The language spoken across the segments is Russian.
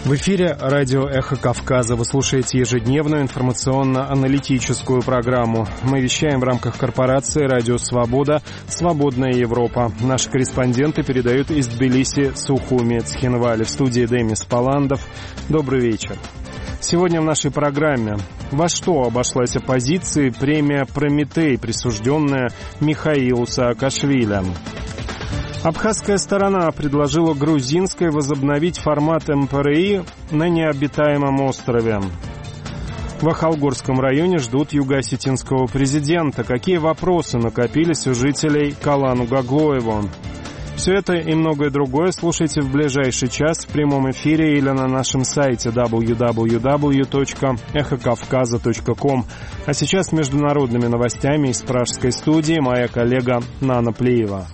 В эфире радио «Эхо Кавказа». Вы слушаете ежедневную информационно-аналитическую программу. Мы вещаем в рамках корпорации «Радио Свобода. Свободная Европа». Наши корреспонденты передают из Тбилиси, Сухуми, Цхинвали. В студии Демис Паландов. Добрый вечер. Сегодня в нашей программе: во что обошлась оппозиции премия «Прометей», присужденная Михаилу Саакашвили? Абхазская сторона предложила грузинской возобновить формат МПРИ на необитаемом острове. В Ахалгорском районе ждут юго-осетинского президента. Какие вопросы накопились у жителей Калан-Угаглоево? Все это и многое другое слушайте в ближайший час в прямом эфире или на нашем сайте www.эхокавказа.ком. А сейчас с международными новостями из пражской студии моя коллега Нана Плиева.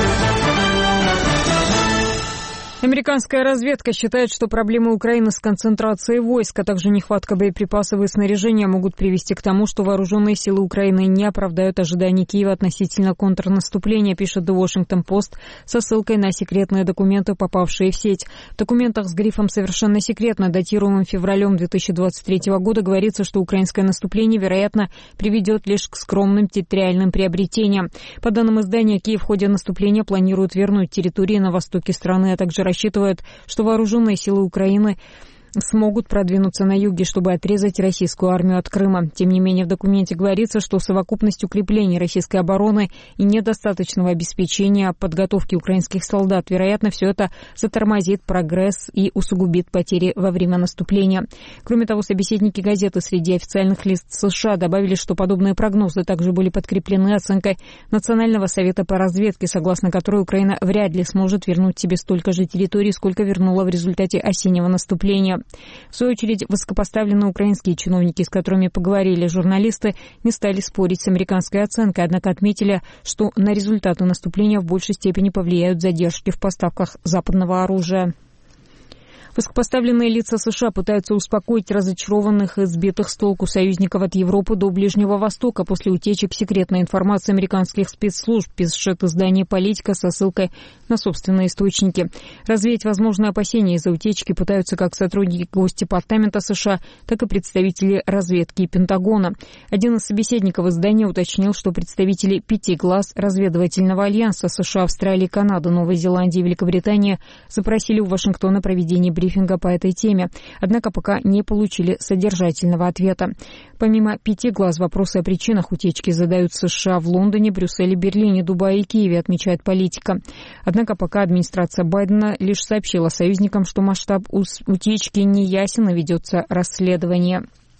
Американская разведка считает, что проблемы Украины с концентрацией войск, а также нехватка боеприпасов и снаряжения могут привести к тому, что вооруженные силы Украины не оправдают ожиданий Киева относительно контрнаступления, пишет The Washington Post со ссылкой на секретные документы, попавшие в сеть. В документах с грифом «Совершенно секретно», датируемым февралем 2023 года, говорится, что украинское наступление, вероятно, приведет лишь к скромным территориальным приобретениям. По данным издания, Киев в ходе наступления планирует вернуть территории на востоке страны, а также рассчитывают, что вооруженные силы Украины смогут продвинуться на юге, чтобы отрезать российскую армию от Крыма. Тем не менее, в документе говорится, что совокупность укреплений российской обороны и недостаточного обеспечения подготовки украинских солдат, вероятно, все это затормозит прогресс и усугубит потери во время наступления. Кроме того, собеседники газеты среди официальных лиц США добавили, что подобные прогнозы также были подкреплены оценкой Национального совета по разведке, согласно которой Украина вряд ли сможет вернуть себе столько же территорий, сколько вернула в результате осеннего наступления. В свою очередь, высокопоставленные украинские чиновники, с которыми поговорили журналисты, не стали спорить с американской оценкой, однако отметили, что на результаты наступления в большей степени повлияют задержки в поставках западного оружия. Высокопоставленные лица США пытаются успокоить разочарованных и сбитых с толку союзников от Европы до Ближнего Востока после утечек секретной информации американских спецслужб, пишет издание «Политика» со ссылкой на собственные источники. Развеять возможные опасения из-за утечки пытаются как сотрудники Госдепартамента США, так и представители разведки и Пентагона. Один из собеседников издания уточнил, что представители 5 глаз разведывательного альянса США, Австралии, Канады, Новой Зеландии и Великобритании запросили у Вашингтона проведение брифинга по этой теме, однако пока не получили содержательного ответа. Помимо 5 глаз, вопросы о причинах утечки задают США в Лондоне, Брюсселе, Берлине, Дубае и Киеве, отмечает «Политика». Однако пока администрация Байдена лишь сообщила союзникам, что масштаб утечки не ясен и ведется расследование.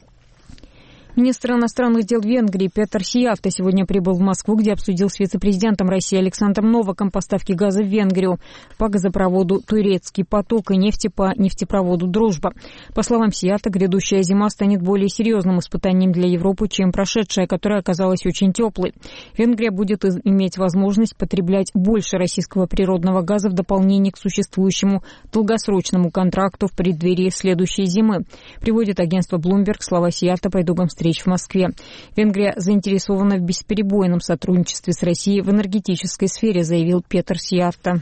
Министр иностранных дел Венгрии Петър Сиjarto сегодня прибыл в Москву, где обсудил с вице-президентом России Александром Новаком поставки газа в Венгрию по газопроводу «Турецкий поток» и нефти по нефтепроводу «Дружба». По словам Сиjarto, грядущая зима станет более серьезным испытанием для Европы, чем прошедшая, которая оказалась очень теплой. Венгрия будет иметь возможность потреблять больше российского природного газа в дополнение к существующему долгосрочному контракту в преддверии следующей зимы. Приводит агентство Bloomberg слова Сиjarto по итогам встреч в Москве. Венгрия заинтересована в бесперебойном сотрудничестве с Россией в энергетической сфере, заявил Петър Сиjarto.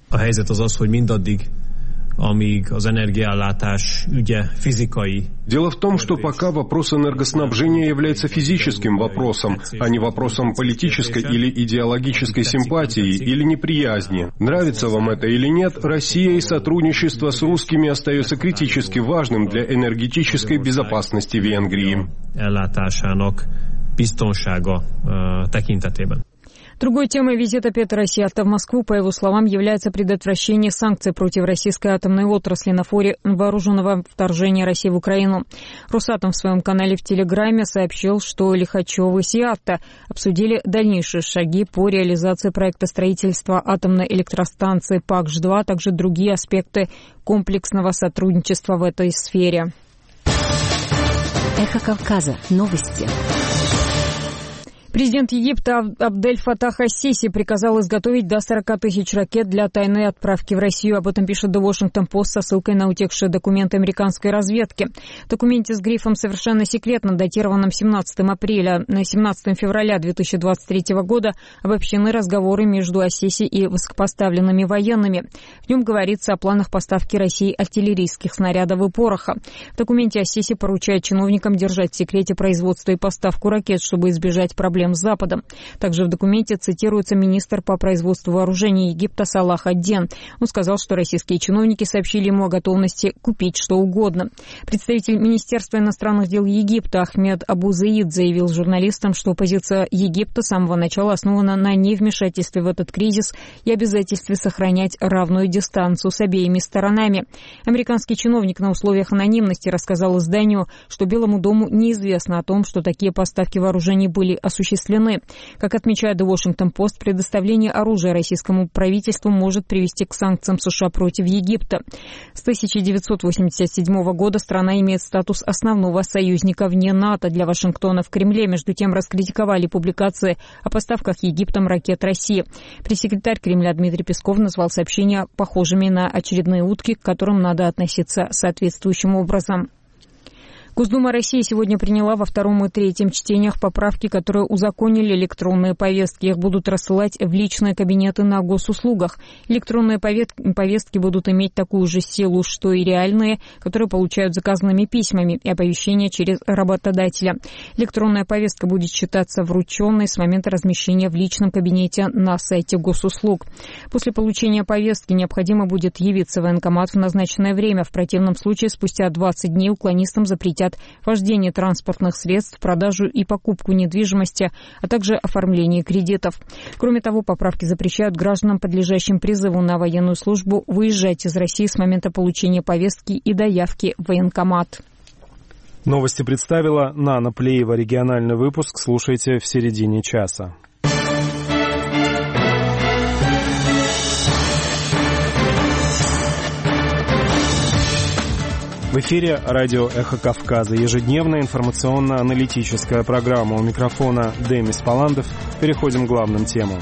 Дело в том, что пока вопрос энергоснабжения является физическим вопросом, а не вопросом политической или идеологической симпатии или неприязни. Нравится вам это или нет, Россия и сотрудничество с русскими остается критически важным для энергетической безопасности Венгрии. Другой темой визита Петъра Сиjarto в Москву, по его словам, является предотвращение санкций против российской атомной отрасли на фоне вооруженного вторжения России в Украину. Росатом в своем канале в Телеграме сообщил, что Лихачев и Сиjarto обсудили дальнейшие шаги по реализации проекта строительства атомной электростанции ПАКШ-2, а также другие аспекты комплексного сотрудничества в этой сфере. Эхо Кавказа. Новости. Президент Египта Абдель Фатах ас-Сиси приказал изготовить до 40 тысяч ракет для тайной отправки в Россию. Об этом пишет The Washington Post со ссылкой на утекшие документы американской разведки. В документе с грифом «Совершенно секретно», датированном 17 февраля 2023 года, обобщены разговоры между ас-Сиси и высокопоставленными военными. В нем говорится о планах поставки России артиллерийских снарядов и пороха. В документе ас-Сиси поручает чиновникам держать в секрете производство и поставку ракет, чтобы избежать проблем с Западом. Также в документе цитируется министр по производству вооружений Египта Салах ад-Дин. Он сказал, что российские чиновники сообщили ему о готовности купить что угодно. Представитель Министерства иностранных дел Египта Ахмед Абу-Заид заявил журналистам, что позиция Египта с самого начала основана на невмешательстве в этот кризис и обязательстве сохранять равную дистанцию с обеими сторонами. Американский чиновник на условиях анонимности рассказал изданию, что Белому дому неизвестно о том, что такие поставки вооружений были осуществлены. Как отмечает The Washington Post, предоставление оружия российскому правительству может привести к санкциям США против Египта. С 1987 года страна имеет статус основного союзника вне НАТО. Для Вашингтона в Кремле, между тем, раскритиковали публикации о поставках Египтом ракет России. Пресс-секретарь Кремля Дмитрий Песков назвал сообщения похожими на очередные утки, к которым надо относиться соответствующим образом. Госдума России сегодня приняла во втором и третьем чтениях поправки, которые узаконили электронные повестки. Их будут рассылать в личные кабинеты на госуслугах. Электронные повестки будут иметь такую же силу, что и реальные, которые получают заказанными письмами и оповещения через работодателя. Электронная повестка будет считаться врученной с момента размещения в личном кабинете на сайте госуслуг. После получения повестки необходимо будет явиться в военкомат в назначенное время. В противном случае спустя 20 дней уклонистам запретят вождение транспортных средств, продажу и покупку недвижимости, а также оформление кредитов. Кроме того, поправки запрещают гражданам, подлежащим призыву на военную службу, выезжать из России с момента получения повестки и до явки в военкомат. Новости представила Нана Плеева. Региональный выпуск слушайте в середине часа. В эфире радио «Эхо Кавказа». Ежедневная информационно-аналитическая программа. У микрофона Демис Паландов. Переходим к главным темам.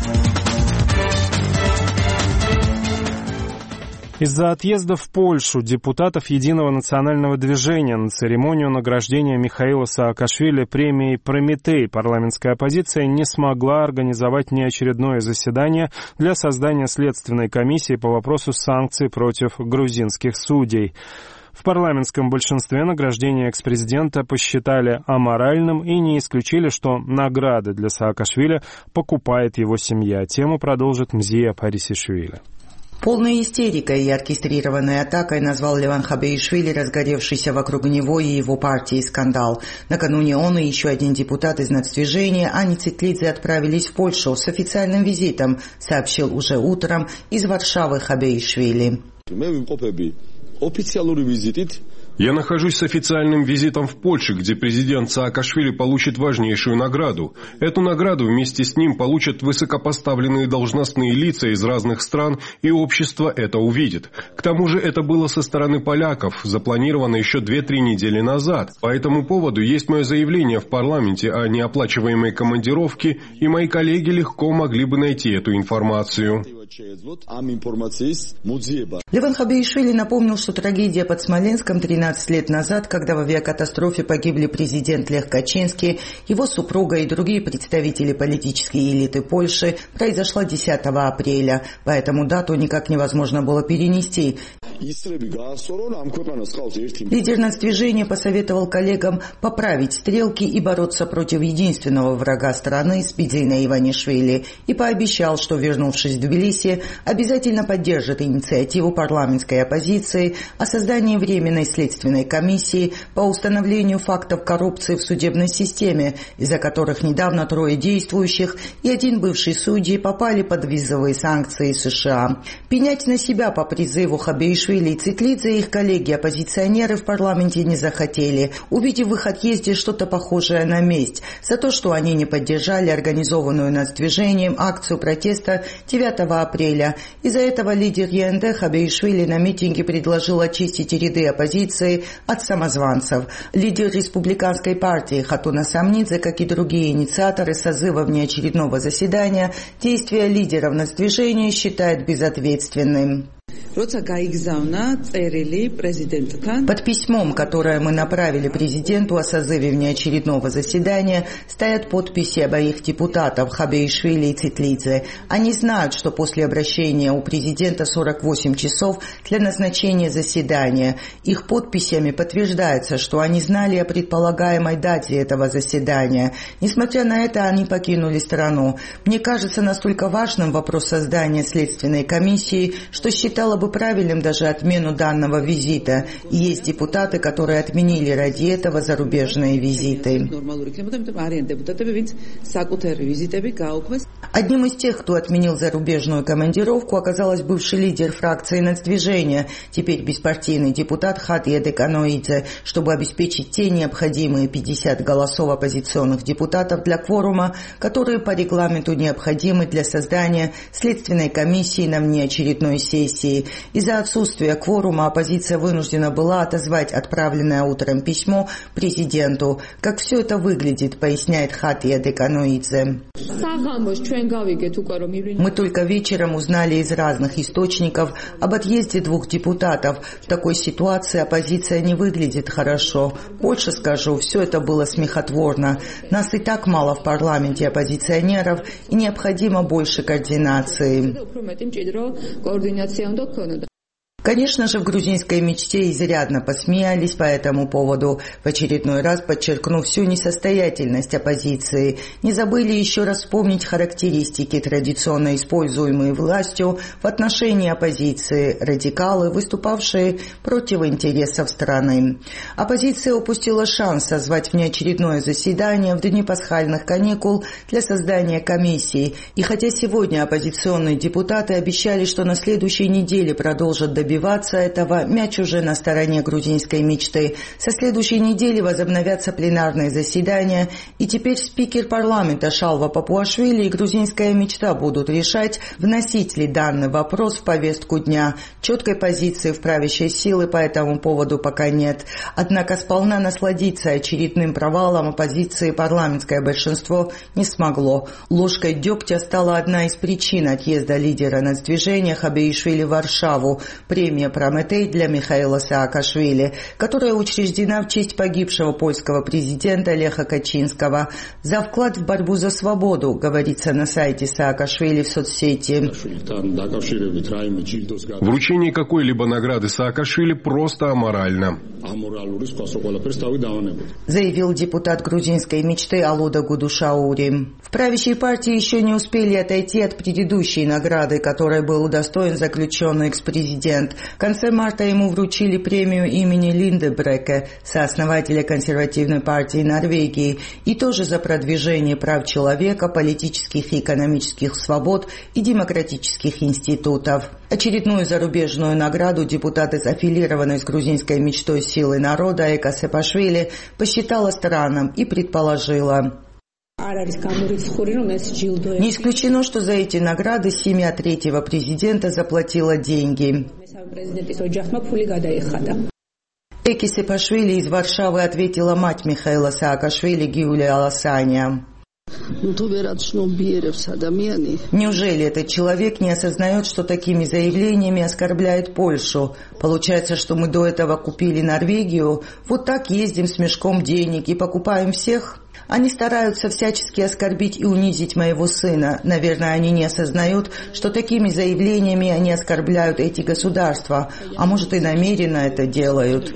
Из-за отъезда в Польшу депутатов Единого национального движения на церемонию награждения Михаила Саакашвили премией «Прометей» парламентская оппозиция не смогла организовать неочередное заседание для создания следственной комиссии по вопросу санкций против грузинских судей. В парламентском большинстве награждение экс-президента посчитали аморальным и не исключили, что награды для Саакашвили покупает его семья. Тему продолжит Мзия Парисишвили. Полной истерикой и оркестрированной атакой назвал Леван Хабеишвили разгоревшийся вокруг него и его партии скандал. Накануне он и еще один депутат из нацдвижения Ани Цитлидзе отправились в Польшу с официальным визитом, сообщил уже утром из Варшавы Хабеишвили. Я нахожусь с официальным визитом в Польше, где президент Саакашвили получит важнейшую награду. Эту награду вместе с ним получат высокопоставленные должностные лица из разных стран, и общество это увидит. К тому же это было со стороны поляков, запланировано еще 2-3 недели назад. По этому поводу есть мое заявление в парламенте о неоплачиваемой командировке, и мои коллеги легко могли бы найти эту информацию. Леван Хабеишвили напомнил, что трагедия под Смоленском 13 лет назад, когда в авиакатастрофе погибли президент Лех Качинский, его супруга и другие представители политической элиты Польши, произошла 10 апреля. Поэтому дату никак невозможно было перенести. Лидер нацдвижения посоветовал коллегам поправить стрелки и бороться против единственного врага страны Спидзина Иванишвили и пообещал, что, вернувшись в Тбилиси, обязательно поддержит инициативу парламентской оппозиции о создании Временной следственной комиссии по установлению фактов коррупции в судебной системе, из-за которых недавно 3 действующих и 1 бывший судьи попали под визовые санкции США. Пенять на себя по призыву Хабеишвили и Цитлидзе и их коллеги-оппозиционеры в парламенте не захотели, увидев в их отъезде что-то похожее на месть за то, что они не поддержали организованную нацдвижением акцию протеста 9 апреля. Из-за этого лидер ЕНД Хабеишвили на митинге предложил очистить ряды оппозиции от самозванцев. Лидер республиканской партии Хатуна Самнидзе, как и другие инициаторы созыва внеочередного заседания, действия лидеров нацдвижения считает безответственным. Под письмом, которое мы направили президенту о созыве внеочередного заседания, стоят подписи обоих депутатов Хабеишвили и Цитлидзе. Они знают, что после обращения у президента 48 часов для назначения заседания. Их подписями подтверждается, что они знали о предполагаемой дате этого заседания. Несмотря на это, они покинули страну. Мне кажется настолько важным вопрос создания следственной комиссии, что считала бы правильным даже отмену данного визита. И есть депутаты, которые отменили ради этого зарубежные визиты. Одним из тех, кто отменил зарубежную командировку, оказалась бывший лидер фракции нацдвижения, теперь беспартийный депутат Хатия Деканоидзе, чтобы обеспечить те необходимые 50 голосов оппозиционных депутатов для кворума, которые по регламенту необходимы для создания следственной комиссии на внеочередной сессии. Из-за отсутствия кворума оппозиция вынуждена была отозвать отправленное утром письмо президенту. Как все это выглядит, поясняет Хатия Деканоидзе. Мы только вечером узнали из разных источников об отъезде 2 депутатов. В такой ситуации оппозиция не выглядит хорошо. Больше скажу, все это было смехотворно. Нас и так мало в парламенте оппозиционеров, и необходимо больше координации. Конечно же, в грузинской мечте изрядно посмеялись по этому поводу, в очередной раз подчеркнув всю несостоятельность оппозиции. Не забыли еще раз вспомнить характеристики, традиционно используемые властью в отношении оппозиции, радикалы, выступавшие против интересов страны. Оппозиция упустила шанс созвать внеочередное заседание в дни пасхальных каникул для создания комиссии. И хотя сегодня оппозиционные депутаты обещали, что на следующей неделе продолжат добиваться этого, мяч уже на стороне грузинской мечты. Со следующей недели возобновятся пленарные заседания, и теперь спикер парламента Шалва Папуашвили и грузинская мечта будут решать, вносить ли данный вопрос в повестку дня. Четкой позиции в правящей силы по этому поводу пока нет. Однако сполна насладиться очередным провалом оппозиции парламентское большинство не смогло. Ложкой дегтя стала одна из причин отъезда лидера нацдвижения Хабеишвили в Варшаву. Премия «Прометей» для Михаила Саакашвили, которая учреждена в честь погибшего польского президента Леха Качинского за вклад в борьбу за свободу, говорится на сайте Саакашвили в соцсети. Вручение какой-либо награды Саакашвили просто аморально, заявил депутат грузинской мечты Алуда Гудушаури. В правящей партии еще не успели отойти от предыдущей награды, которой был удостоен заключенный экс-президент. В конце марта ему вручили премию имени Линдебреке, сооснователя консервативной партии Норвегии, и тоже за продвижение прав человека, политических и экономических свобод и демократических институтов. Очередную зарубежную награду депутат из аффилированной с грузинской мечтой силы народа Эка Сепашвили посчитала странным и предположила: не исключено, что за эти награды семья третьего президента заплатила деньги. Эки Сепашвили из Варшавы ответила мать Михаила Саакашвили Гиулия Аласаня. Неужели этот человек не осознает, что такими заявлениями оскорбляет Польшу? Получается, что мы до этого купили Норвегию, вот так ездим с мешком денег и покупаем всех? Они стараются всячески оскорбить и унизить моего сына. Наверное, они не осознают, что такими заявлениями они оскорбляют эти государства, а может и намеренно это делают.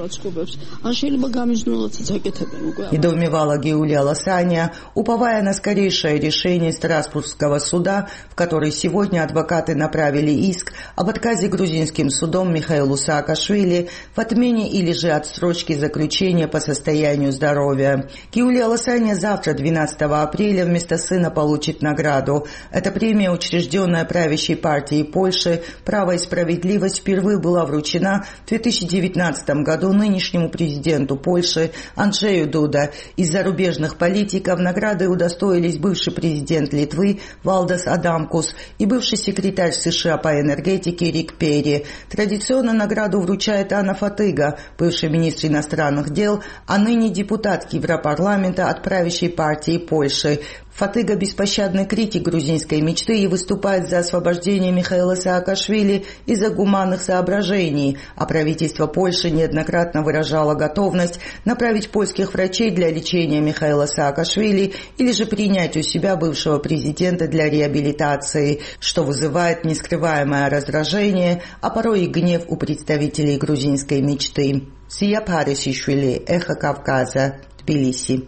Недоумевала Гиулия Ласаня, уповая на скорейшее решение Страсбургского суда, в который сегодня адвокаты направили иск об отказе грузинским судом Михаилу Саакашвили в отмене или же отсрочке заключения по состоянию здоровья. Гиулия Михаил Асаня завтра, 12 апреля, вместо сына получит награду. Эта премия, учрежденная правящей партией Польши «Право и справедливость», впервые была вручена в 2019 году нынешнему президенту Польши Анджею Дуда. Из зарубежных политиков награды удостоились бывший президент Литвы Валдас Адамкус и бывший секретарь США по энергетике Рик Перри. Традиционно награду вручает Анна Фатыга, бывший министр иностранных дел, а ныне депутат Европарламента от правящей партии Польши. Фатыга – беспощадный критик грузинской мечты и выступает за освобождение Михаила Саакашвили из-за гуманных соображений, а правительство Польши неоднократно выражало готовность направить польских врачей для лечения Михаила Саакашвили или же принять у себя бывшего президента для реабилитации, что вызывает нескрываемое раздражение, а порой и гнев у представителей грузинской мечты. Сия Парисишвили, Эхо Кавказа, Тбилиси.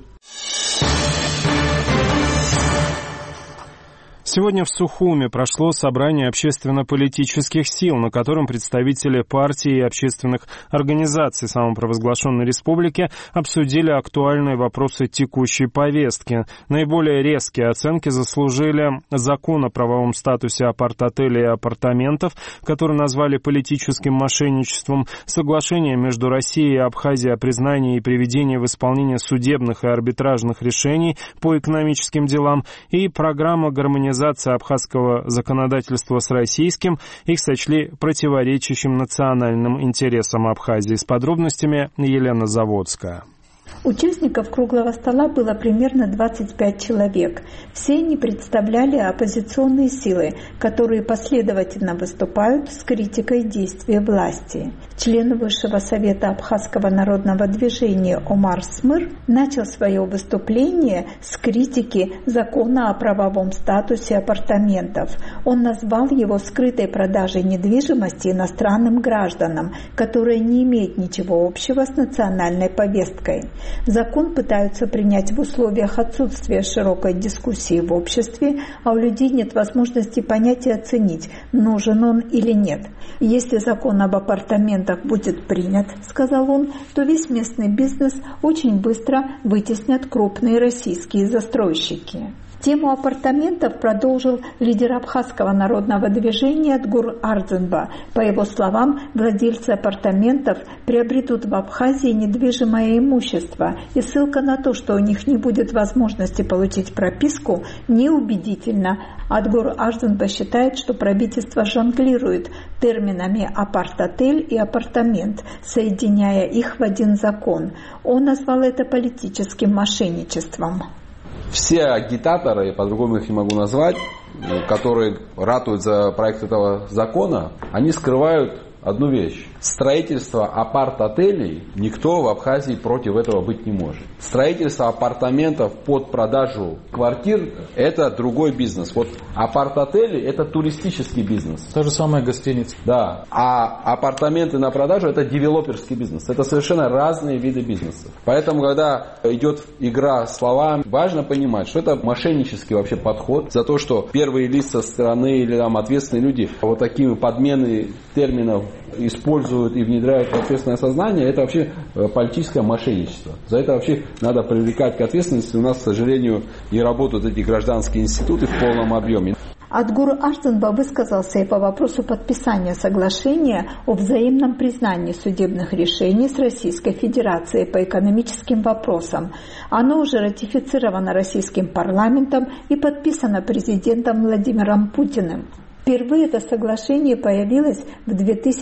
Сегодня в Сухуме прошло собрание общественно-политических сил, на котором представители партий и общественных организаций самопровозглашенной республики обсудили актуальные вопросы текущей повестки. Наиболее резкие оценки заслужили закон о правовом статусе апарт-отелей и апартаментов, который назвали политическим мошенничеством, соглашение между Россией и Абхазией о признании и приведении в исполнение судебных и арбитражных решений по экономическим делам и программа гармонизации абхазского законодательства с российским. Их сочли противоречащим национальным интересам Абхазии. С подробностями Елена Заводская. Участников круглого стола было примерно 25 человек. Все они представляли оппозиционные силы, которые последовательно выступают с критикой действий власти. Член Высшего совета Абхазского народного движения Омар Смыр начал свое выступление с критики закона о правовом статусе апартаментов. Он назвал его скрытой продажей недвижимости иностранным гражданам, которая не имеет ничего общего с национальной повесткой. Закон пытаются принять в условиях отсутствия широкой дискуссии в обществе, а у людей нет возможности понять и оценить, нужен он или нет. Если закон об апартаментах будет принят, сказал он, то весь местный бизнес очень быстро вытеснят крупные российские застройщики. Тему апартаментов продолжил лидер Абхазского народного движения Адгур Ардзенба. По его словам, владельцы апартаментов приобретут в Абхазии недвижимое имущество, и ссылка на то, что у них не будет возможности получить прописку, неубедительна. Адгур Ардзенба считает, что правительство жонглирует терминами апарт-отель и апартамент, соединяя их в один закон. Он назвал это политическим мошенничеством. Все агитаторы, по-другому их не могу назвать, которые ратуют за проект этого закона, они скрывают одну вещь. Строительство апарт-отелей никто в Абхазии против этого быть не может. Строительство апартаментов под продажу квартир – это другой бизнес. Вот апарт-отели – это туристический бизнес. То же самое гостиница. Да. А апартаменты на продажу – это девелоперский бизнес. Это совершенно разные виды бизнеса. Поэтому, когда идет игра словами, важно понимать, что это мошеннический вообще подход за то, что первые лица страны или там ответственные люди вот такими подмены терминов используют и внедряют в общественное сознание, это вообще политическое мошенничество. За это вообще надо привлекать к ответственности. У нас, к сожалению, не работают эти гражданские институты в полном объеме. Адгур Ардзенба высказался и по вопросу подписания соглашения о взаимном признании судебных решений с Российской Федерацией по экономическим вопросам. Оно уже ратифицировано российским парламентом и подписано президентом Владимиром Путиным. Впервые это соглашение появилось в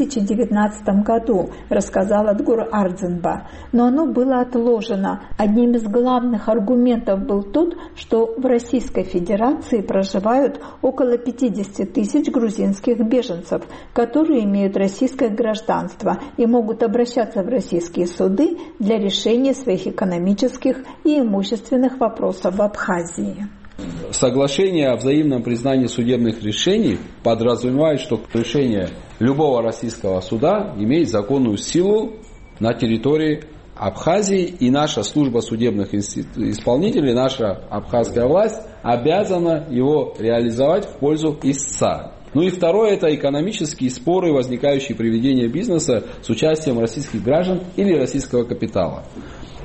2019 году, рассказал Адгур Ардзенба, но оно было отложено. Одним из главных аргументов был тот, что в Российской Федерации проживают около 50 тысяч грузинских беженцев, которые имеют российское гражданство и могут обращаться в российские суды для решения своих экономических и имущественных вопросов в Абхазии. Соглашение о взаимном признании судебных решений подразумевает, что решение любого российского суда имеет законную силу на территории Абхазии, и наша служба судебных исполнителей, наша абхазская власть обязана его реализовать в пользу истца. Ну и второе – это экономические споры, возникающие при ведении бизнеса с участием российских граждан или российского капитала.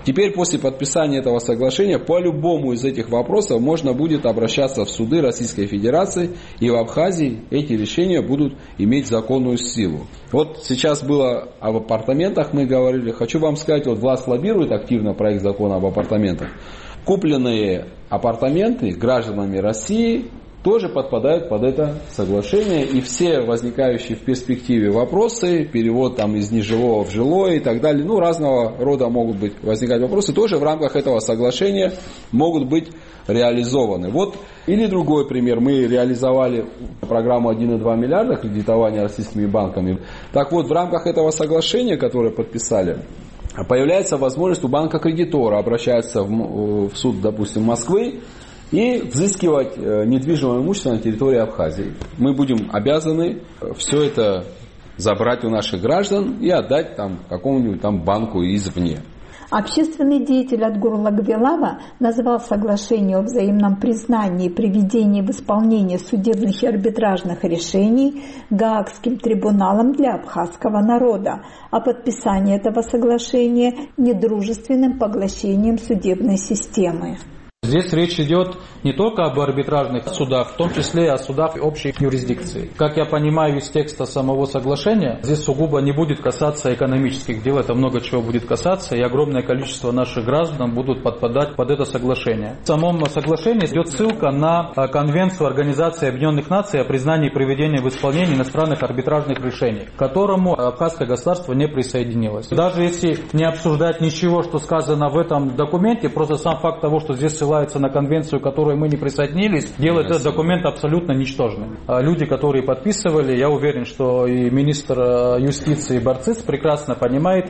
Теперь после подписания этого соглашения по любому из этих вопросов можно будет обращаться в суды Российской Федерации, и в Абхазии эти решения будут иметь законную силу. Вот сейчас было об апартаментах мы говорили. Хочу вам сказать, вот власть лоббирует активно проект закона об апартаментах. Купленные апартаменты гражданами России тоже подпадают под это соглашение, и все возникающие в перспективе вопросы, перевод там из нежилого в жилое и так далее, разного рода могут быть возникать вопросы, тоже в рамках этого соглашения могут быть реализованы. Вот, или другой пример, мы реализовали программу 1,2 миллиарда кредитования российскими банками. Так вот, в рамках этого соглашения, которое подписали, появляется возможность у банка-кредитора обращаться в суд, допустим, Москвы, и взыскивать недвижимое имущество на территории Абхазии. Мы будем обязаны все это забрать у наших граждан и отдать там какому-нибудь там банку извне. Общественный деятель Отгур Лагвелава назвал соглашение о взаимном признании и приведении в исполнение судебных и арбитражных решений Гаагским трибуналом для абхазского народа, а подписание этого соглашения недружественным поглощением судебной системы. Здесь речь идет не только об арбитражных судах, в том числе и о судах общей юрисдикции. Как я понимаю из текста самого соглашения, здесь сугубо не будет касаться экономических дел, это много чего будет касаться, и огромное количество наших граждан будут подпадать под это соглашение. В самом соглашении идет ссылка на Конвенцию Организации Объединенных Наций о признании и приведении в исполнение иностранных арбитражных решений, к которому абхазское государство не присоединилось. Даже если не обсуждать ничего, что сказано в этом документе, просто сам факт того, что здесь ссылается на конвенцию, к которой мы не присоединились, делает этот документ абсолютно ничтожным. Люди, которые подписывали, я уверен, что и министр юстиции Барцис прекрасно понимает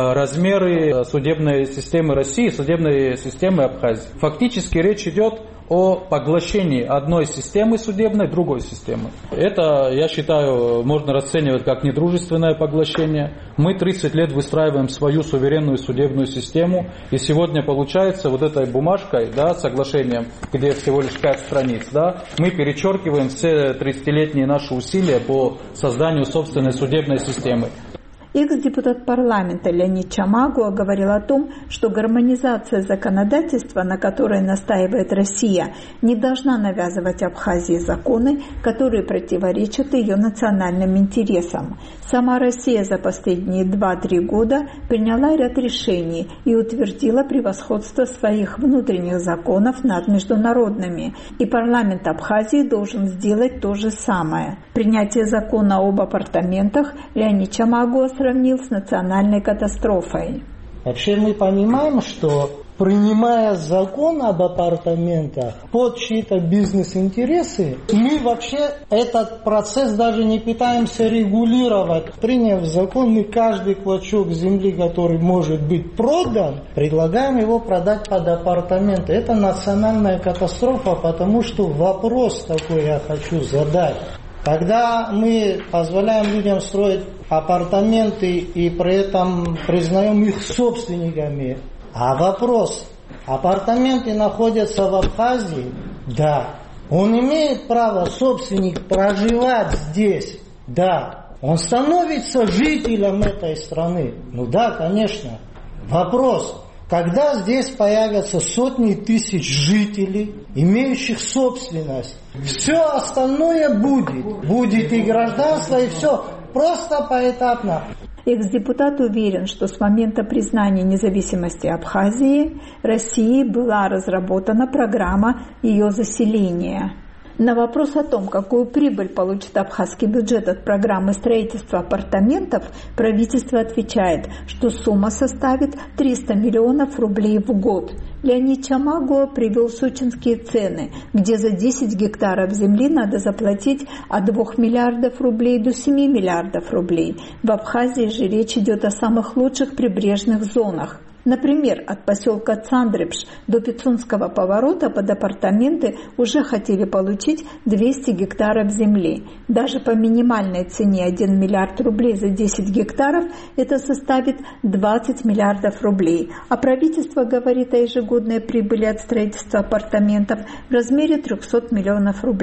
размеры судебной системы России, судебной системы Абхазии. Фактически речь идет о поглощении одной системы судебной другой системы. Это, я считаю, можно расценивать как недружественное поглощение. Мы 30 лет выстраиваем свою суверенную судебную систему, и сегодня получается вот этой бумажкой, соглашением, где всего лишь 5 страниц, мы перечеркиваем все 30-летние наши усилия по созданию собственной судебной системы. Экс-депутат парламента Леонид Чамагуа говорил о том, что гармонизация законодательства, на которой настаивает Россия, не должна навязывать Абхазии законы, которые противоречат ее национальным интересам. Сама Россия за последние 2-3 года приняла ряд решений и утвердила превосходство своих внутренних законов над международными, и парламент Абхазии должен сделать то же самое. Принятие закона об апартаментах Леонид Чамагуа сравнил с национальной катастрофой. Вообще мы понимаем, что принимая закон об апартаментах под чьи-то бизнес-интересы, мы вообще этот процесс даже не пытаемся регулировать. Приняв закон, мы каждый клочок земли, который может быть продан, предлагаем его продать под апартаменты. Это национальная катастрофа, потому что вопрос такой я хочу задать. Когда мы позволяем людям строить апартаменты и при этом признаем их собственниками, а вопрос, апартаменты находятся в Абхазии? Да. Он имеет право, собственник, проживать здесь? Да. Он становится жителем этой страны? Ну да, конечно. Вопрос. Когда здесь появятся сотни тысяч жителей, имеющих собственность, все остальное будет. Будет и гражданство, и все. Просто поэтапно. Экс-депутат уверен, что с момента признания независимости Абхазии России была разработана программа ее заселения. На вопрос о том, какую прибыль получит абхазский бюджет от программы строительства апартаментов, правительство отвечает, что сумма составит 300 миллионов рублей в год. Леонид Чамагуа привел сочинские цены, где за 10 гектаров земли надо заплатить от 2 миллиардов рублей до 7 миллиардов рублей. В Абхазии же речь идет о самых лучших прибрежных зонах. Например, от поселка Цандрепш до Пицунского поворота под апартаменты уже хотели получить 200 гектаров земли. Даже по минимальной цене 1 миллиард рублей за 10 гектаров это составит 20 миллиардов рублей. А правительство говорит о ежегодной прибыли от строительства апартаментов в размере 300 миллионов рублей.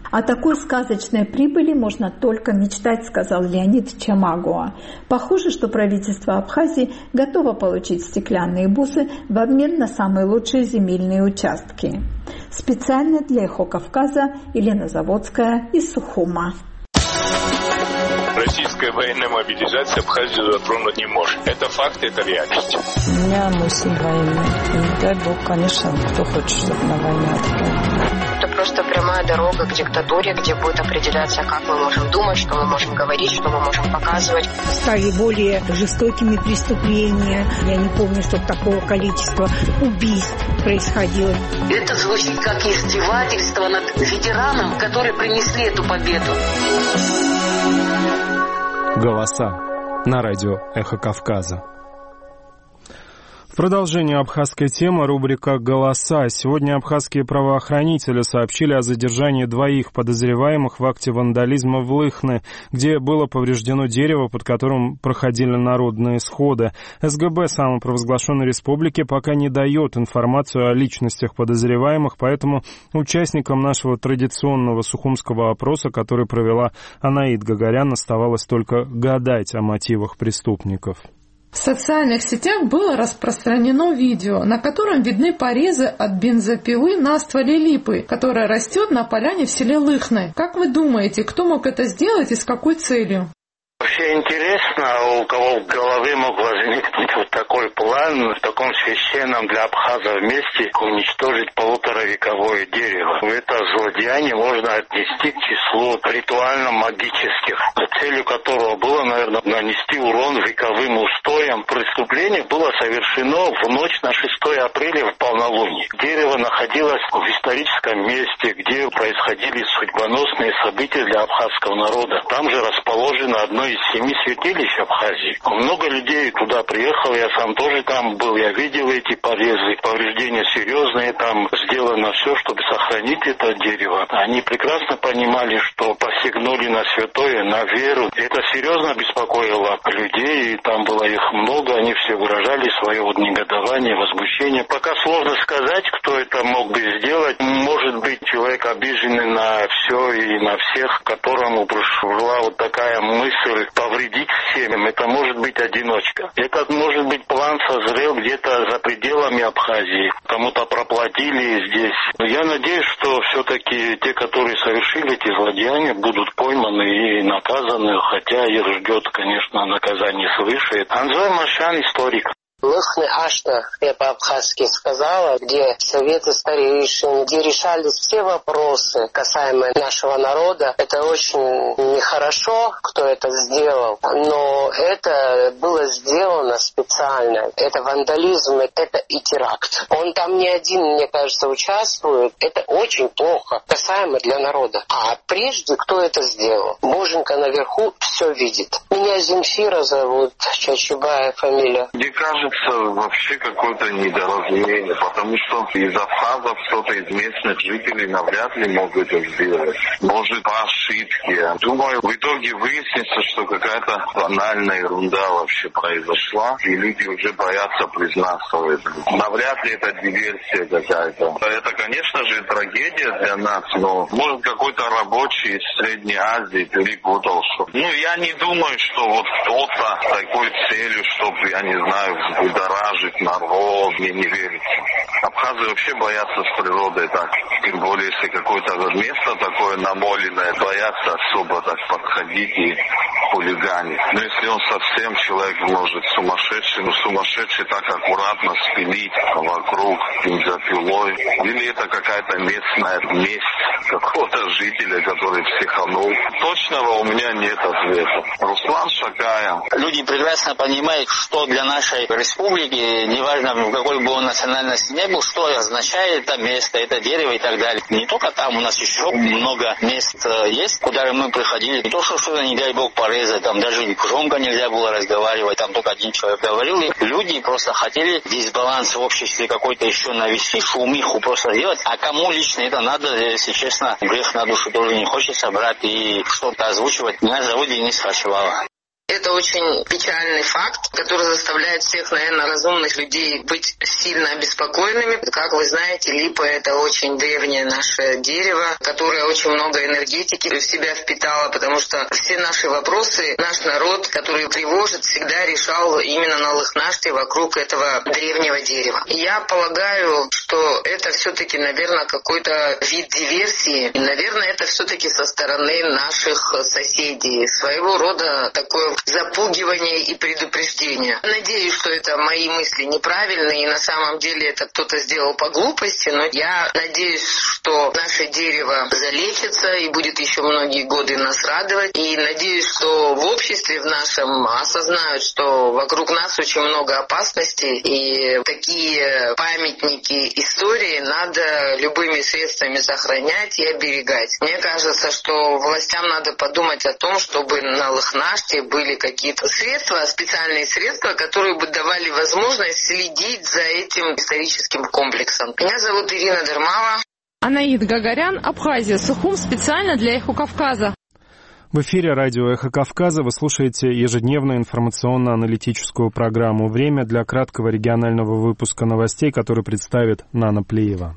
О такой сказочной прибыли можно только мечтать, сказал Леонид Чамагуа. Похоже, что правительство Абхазии готово получить стеклянные бусы в обмен на самые лучшие земельные участки. Специально для «Эхо Кавказа» Елена Заводская из Сухума. Российская военная мобилизация Абхазию затронуть не может. Это факт, это реальность. У меня мой сын военный. И дай Бог, конечно, кто хочет, чтобы на войну отправили. Это просто прямая дорога к диктатуре, где будет определяться, как мы можем думать, что мы можем говорить, что мы можем показывать. Стали более жестокими преступления. Я не помню, чтобы такого количества убийств происходило. Это звучит как издевательство над ветераном, которые принесли эту победу. Голоса на радио «Эхо Кавказа». В продолжение абхазской темы рубрика «Голоса». Сегодня абхазские правоохранители сообщили о задержании 2 подозреваемых в акте вандализма в Лыхне, где было повреждено дерево, под которым проходили народные сходы. СГБ самопровозглашенной республики пока не дает информацию о личностях подозреваемых, поэтому участникам нашего традиционного сухумского опроса, который провела Анаид Гагарян, оставалось только гадать о мотивах преступников. В социальных сетях было распространено видео, на котором видны порезы от бензопилы на стволе липы, которая растет на поляне в селе Лыхне. Как вы думаете, кто мог это сделать и с какой целью? Вообще интересно, у кого в голове мог возникнуть вот такой план в таком священном для абхазов месте уничтожить 1,5-вековое дерево. Это злодеяние можно отнести к числу ритуально-магических, целью которого было, наверное, нанести урон вековым устоям. Преступление было совершено в ночь на 6 апреля в полнолуние. Дерево находилось в историческом месте, где происходили судьбоносные события для абхазского народа. Там же расположено одно из 7 святилищ Абхазии. Много людей туда приехало, я сам тоже там был, я видел эти порезы, повреждения серьезные, там сделано все, чтобы сохранить это дерево. Они прекрасно понимали, что посягнули на святое, на веру. Это серьезно беспокоило людей, и там было их много, они все выражали свое негодование, возмущение. Пока сложно сказать, кто это мог бы сделать. Может быть, человек обиженный на все и на всех, которому пришла вот такая мысль повредить всем, это может быть одиночка. Этот, может быть, план созрел где-то за пределами Абхазии. Кому-то проплатили здесь. Но я надеюсь, что все-таки те, которые совершили эти злодеяния, будут пойманы и наказаны, хотя их ждет, конечно, наказание свыше. Анзой Машан, историк. Лыхне Ашта, я по-абхазски сказала, где советы старейшин, где решались все вопросы, касаемые нашего народа. Это очень нехорошо, кто это сделал, но это было сделано специально. Это вандализм, это и теракт. Он там не один, мне кажется, участвует. Это очень плохо, касаемо для народа. А прежде, кто это сделал? Боженька наверху все видит. Меня Земфира зовут, Чачубая фамилия. Мне кажется, вообще какое-то недоразумение, потому что из абхазов кто-то из местных жителей навряд ли мог это сделать. Может, по ошибке. Думаю, в итоге выяснится, что какая-то банальная ерунда вообще произошла, и люди уже боятся признаться в этом. Навряд ли это диверсия какая-то. Это, конечно же, трагедия для нас, но может какой-то рабочий из Средней Азии перепутал, что... я не думаю, что вот кто-то с такой целью, чтобы, я не знаю, взбудоражить народ, мне не верится. Абхазы вообще боятся с природой так. Тем более, если какое-то место такое намоленное, боятся особо так подходить и хулиганить. Но если он совсем человек, может, сумасшедший, но сумасшедший так аккуратно спилить вокруг бензопилой. Или это какая-то местная месть какого-то жителя, который психанул. Точного у меня нет ответа. Руслан Шакая. Люди прекрасно понимают, что для нашей республики, неважно в какой бы он национальности не был, что означает это место, это дерево и так далее. Не только там, у нас еще много мест есть, куда мы приходили. Не то, что что-то, не дай бог, порезать, там даже громко нельзя было разговаривать, там только один человек говорил. И люди просто хотели дисбаланс в обществе какой-то еще навести, шумиху просто делать. А кому лично это надо, если честно, грех на душу тоже не хочется брать и что-то озвучивать. Меня зовут Денис Хачевала. Это очень печальный факт, который заставляет всех, наверное, разумных людей быть сильно обеспокоенными. Как вы знаете, липа – это очень древнее наше дерево, которое очень много энергетики в себя впитало, потому что все наши вопросы наш народ, который тревожит, всегда решал именно на Лыхнаште вокруг этого древнего дерева. И я полагаю, что это все-таки, наверное, какой-то вид диверсии. И, наверное, это все-таки со стороны наших соседей. Своего рода такое запугивание и предупреждение. Надеюсь, что это мои мысли неправильные, и на самом деле это кто-то сделал по глупости, но я надеюсь, что наше дерево залечится и будет еще многие годы нас радовать. И надеюсь, что в обществе в нашем осознают, что вокруг нас очень много опасностей, и такие памятники истории надо любыми средствами сохранять и оберегать. Мне кажется, что властям надо подумать о том, чтобы на Лыхнаште были какие-то средства, специальные средства, которые бы давали возможность следить за этим историческим комплексом. Меня зовут Ирина Дермава. Анаид Гагарян, Абхазия, Сухум, специально для «Эхо Кавказа». В эфире радио «Эхо Кавказа» вы слушаете ежедневную информационно-аналитическую программу. Время для краткого регионального выпуска новостей, который представит Нана Плиева.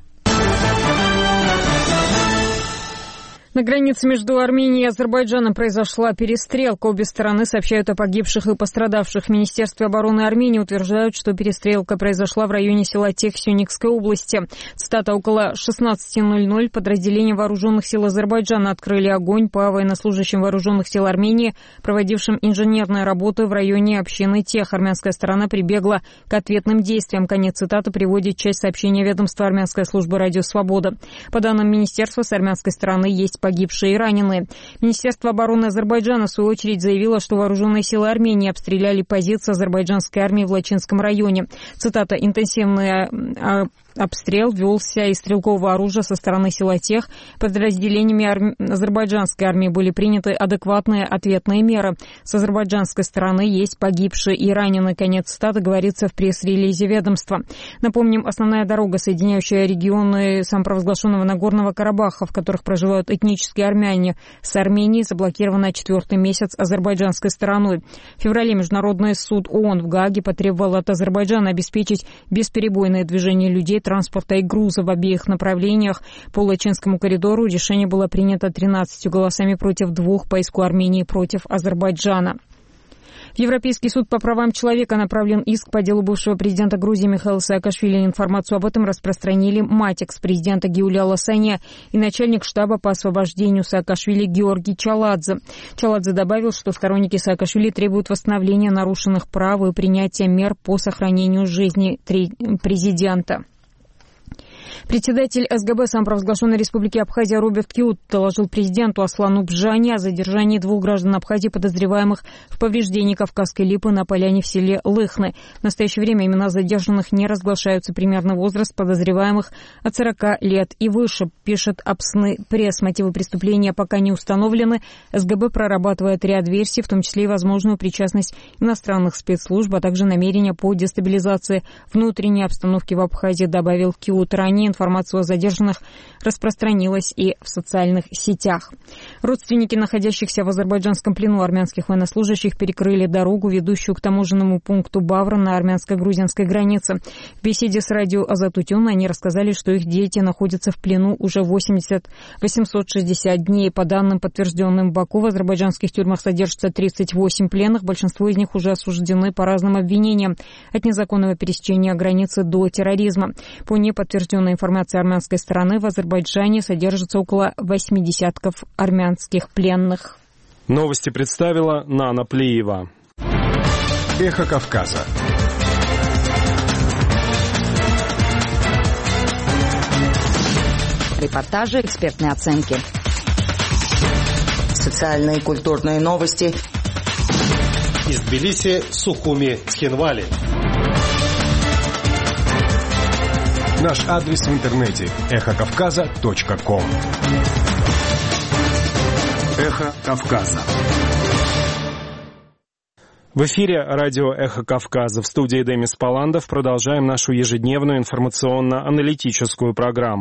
На границе между Арменией и Азербайджаном произошла перестрелка. Обе стороны сообщают о погибших и пострадавших. В Министерстве обороны Армении утверждают, что перестрелка произошла в районе села Тех Сюникской области. Цитата: около 16:00 подразделения вооруженных сил Азербайджана открыли огонь по военнослужащим вооруженных сил Армении, проводившим инженерные работы в районе общины Тех. Армянская сторона прибегла к ответным действиям. Конец цитаты приводит часть сообщения ведомства Армянская служба «Радио Свобода». По данным министерства, с армянской стороны есть погибшие и раненые. Министерство обороны Азербайджана, в свою очередь, заявило, что вооруженные силы Армении обстреляли позиции азербайджанской армии в Лачинском районе. Цитата: «Интенсивный обстрел велся из стрелкового оружия со стороны села Тех. Подразделениями азербайджанской армии были приняты адекватные ответные меры. С азербайджанской стороны есть погибшие и раненые». Конец цитаты говорится в пресс-релизе ведомства. Напомним, основная дорога, соединяющая регионы самопровозглашенного Нагорного Карабаха, в которых проживают этнические армяне, с Арменией, заблокирована 4-й месяц азербайджанской стороной. В феврале Международный суд ООН в Гааге потребовал от Азербайджана обеспечить бесперебойное движение людей, транспорта и груза в обеих направлениях по Лачинскому коридору. Решение было принято 13 голосами против 2 по иску Армении против Азербайджана. В Европейский суд по правам человека направлен иск по делу бывшего президента Грузии Михаила Саакашвили. Информацию об этом распространили мать экс-президента Гиуля Ласаня и начальник штаба по освобождению Саакашвили Георгий Чаладзе. Чаладзе добавил, что сторонники Саакашвили требуют восстановления нарушенных прав и принятия мер по сохранению жизни президента. Председатель СГБ самопровозглашенной республики Абхазия Роберт Киут доложил президенту Аслану Бжане о задержании 2 граждан Абхазии, подозреваемых в повреждении Кавказской липы на поляне в селе Лыхны. В настоящее время имена задержанных не разглашаются. Примерный возраст подозреваемых от 40 лет и выше, пишет Апсны пресс. Мотивы преступления пока не установлены. СГБ прорабатывает ряд версий, в том числе и возможную причастность иностранных спецслужб, а также намерения по дестабилизации внутренней обстановки в Абхазии, добавил Киут. Ранее информация о задержанных распространилась и в социальных сетях. Родственники находящихся в азербайджанском плену армянских военнослужащих перекрыли дорогу, ведущую к таможенному пункту Бавра на армянско-грузинской границе. В беседе с радио Азатутюн они рассказали, что их дети находятся в плену уже 860 дней. По данным, подтвержденным в Баку, в азербайджанских тюрьмах содержится 38 пленных. Большинство из них уже осуждены по разным обвинениям, от незаконного пересечения границы до терроризма. По неподтвержденной информации армянской стороны, в Азербайджане содержится около 80 армянских пленных. Новости представила Нана Плиева. Эхо Кавказа. Репортажи, экспертные оценки. Социальные и культурные новости. Из Тбилиси, Сухуми, Цхинвали. Наш адрес в интернете – эхокавказа.ком. Эхо Кавказа. В эфире радио «Эхо Кавказа». В студии Демис Паландов продолжаем нашу ежедневную информационно-аналитическую программу.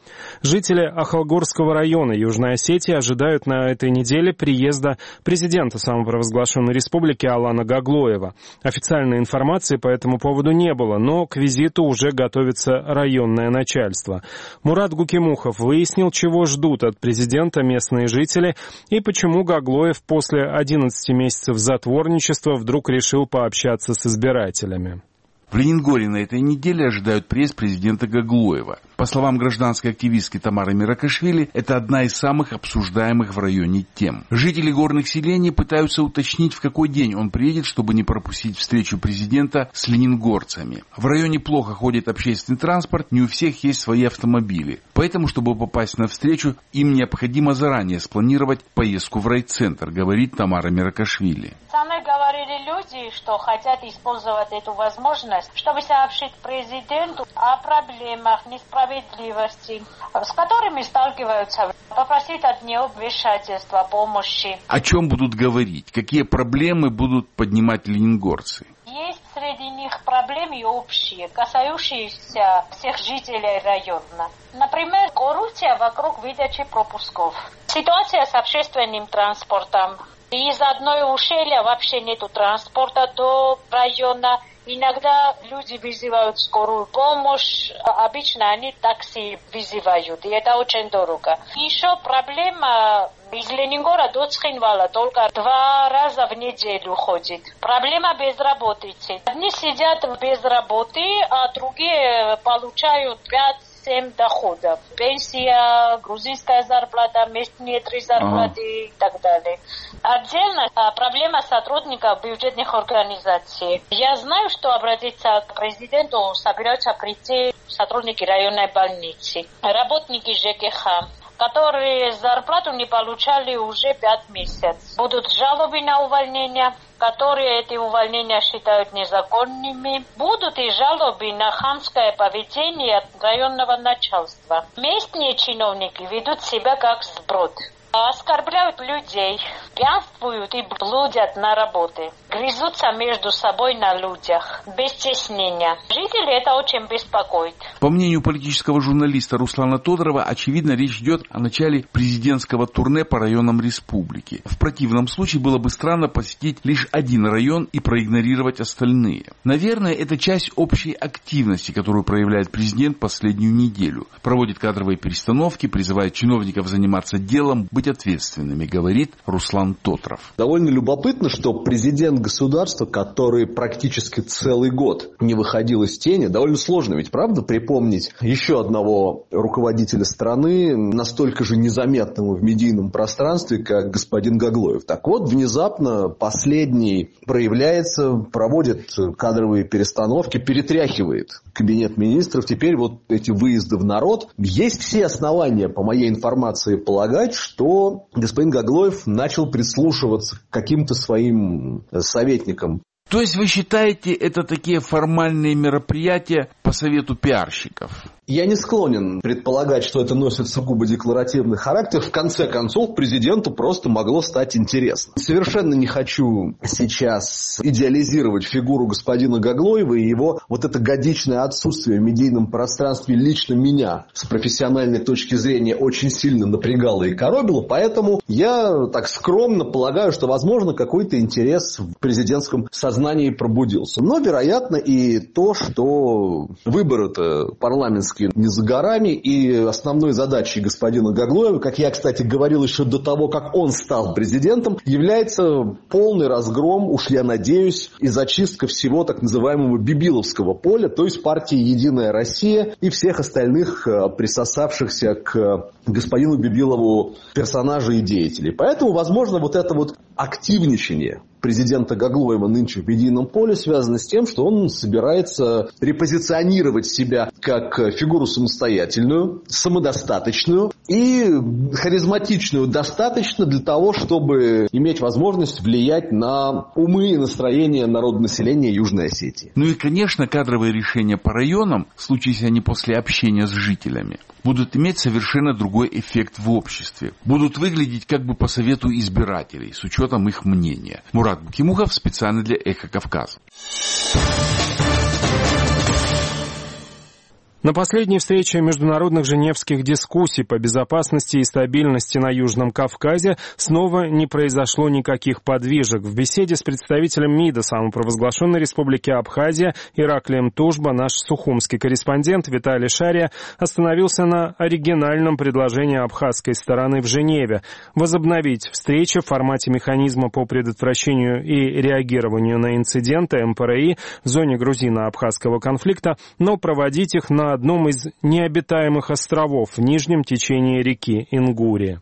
Жители Ахалгорского района Южной Осетии ожидают на этой неделе приезда президента самопровозглашенной республики Алана Гаглоева. Официальной информации по этому поводу не было, но к визиту уже готовится районное начальство. Мурат Гукимухов выяснил, чего ждут от президента местные жители и почему Гаглоев после 11 месяцев затворничества вдруг решил пообщаться с избирателями. В Ленингоре на этой неделе ожидают приезд президента Гаглоева. По словам гражданской активистки Тамары Миракашвили, это одна из самых обсуждаемых в районе тем. Жители горных селений пытаются уточнить, в какой день он приедет, чтобы не пропустить встречу президента с ленингорцами. В районе плохо ходит общественный транспорт, не у всех есть свои автомобили. Поэтому, чтобы попасть на встречу, им необходимо заранее спланировать поездку в райцентр, говорит Тамара Миракашвили. Со мной говорили люди, что хотят использовать эту возможность, чтобы сообщить президенту о проблемах, несправедливости, с которыми сталкиваются, попросить от него вмешательства, помощи. О чем будут говорить? Какие проблемы будут поднимать ленингорцы? Есть среди них проблемы общие, касающиеся всех жителей района. Например, коррупция вокруг выдачи пропусков, ситуация с общественным транспортом. Из одной ущелья вообще нету транспорта до района. Иногда люди вызывают скорую помощь, обычно они такси вызывают, и это очень дорого. Еще проблема из Ленингора до Цхинвала только 2 раза в неделю ходит. Проблема безработицы. Одни сидят без работы, а другие получают 5-7 доходов. Пенсия, грузинская зарплата, местные 3 зарплаты и так далее. Отдельно проблема сотрудников бюджетных организаций. Я знаю, что обратиться к президенту собираются прийти сотрудники районной больницы, работники ЖКХ, которые зарплату не получали уже 5 месяцев. Будут жалобы на увольнение, которые эти увольнения считают незаконными. Будут и жалобы на хамское поведение районного начальства. Местные чиновники ведут себя как сброд. Оскорбляют людей, пьянствуют и блудят на работе, грызутся между собой на людях, без стеснения. Жители это очень беспокоит. По мнению политического журналиста Руслана Тодорова, очевидно, речь идет о начале президентского турне по районам республики. В противном случае было бы странно посетить лишь один район и проигнорировать остальные. Наверное, это часть общей активности, которую проявляет президент последнюю неделю. Проводит кадровые перестановки, призывает чиновников заниматься делом, быть ответственными, говорит Руслан Тотров. Довольно любопытно, что президент государства, который практически целый год не выходил из тени, довольно сложно ведь, правда, припомнить еще одного руководителя страны, настолько же незаметного в медийном пространстве, как господин Гаглоев. Так вот, внезапно последний проявляется, проводит кадровые перестановки, перетряхивает кабинет министров. Теперь вот эти выезды в народ. Есть все основания, по моей информации, полагать, что господин Гаглоев начал прислушиваться к каким-то своим советникам. То есть вы считаете, это такие формальные мероприятия по совету пиарщиков? Я не склонен предполагать, что это носит сугубо декларативный характер. В конце концов, президенту просто могло стать интересно. Совершенно не хочу сейчас идеализировать фигуру господина Гаглоева и его вот это годичное отсутствие в медийном пространстве лично меня с профессиональной точки зрения очень сильно напрягало и коробило. Поэтому я так скромно полагаю, что, возможно, какой-то интерес в президентском сознании пробудился. Но, вероятно, и то, что выборы-то парламентские не за горами, и основной задачей господина Гаглоева, как я, кстати, говорил еще до того, как он стал президентом, является полный разгром, уж я надеюсь, и зачистка всего так называемого бибиловского поля, то есть партии «Единая Россия» и всех остальных присосавшихся к господину Бибилову персонажей и деятелей. Поэтому, возможно, вот это вот активничание президента Гаглоева нынче в медийном поле связано с тем, что он собирается репозиционировать себя как фигуру самостоятельную, самодостаточную и харизматичную достаточно для того, чтобы иметь возможность влиять на умы и настроения народонаселения Южной Осетии. Ну и, конечно, кадровые решения по районам, случись они после общения с жителями, будут иметь совершенно другой эффект в обществе. Будут выглядеть как бы по совету избирателей, с учетом их мнения. Мурат Гукимухов специально для «Эхо Кавказа». На последней встрече международных женевских дискуссий по безопасности и стабильности на Южном Кавказе снова не произошло никаких подвижек. В беседе с представителем МИДа самопровозглашенной республики Абхазия Ираклием Тужба наш сухумский корреспондент Виталий Шария остановился на оригинальном предложении абхазской стороны в Женеве возобновить встречи в формате механизма по предотвращению и реагированию на инциденты МПРИ в зоне грузино-абхазского конфликта, но проводить их на одном из необитаемых островов в нижнем течении реки Ингури.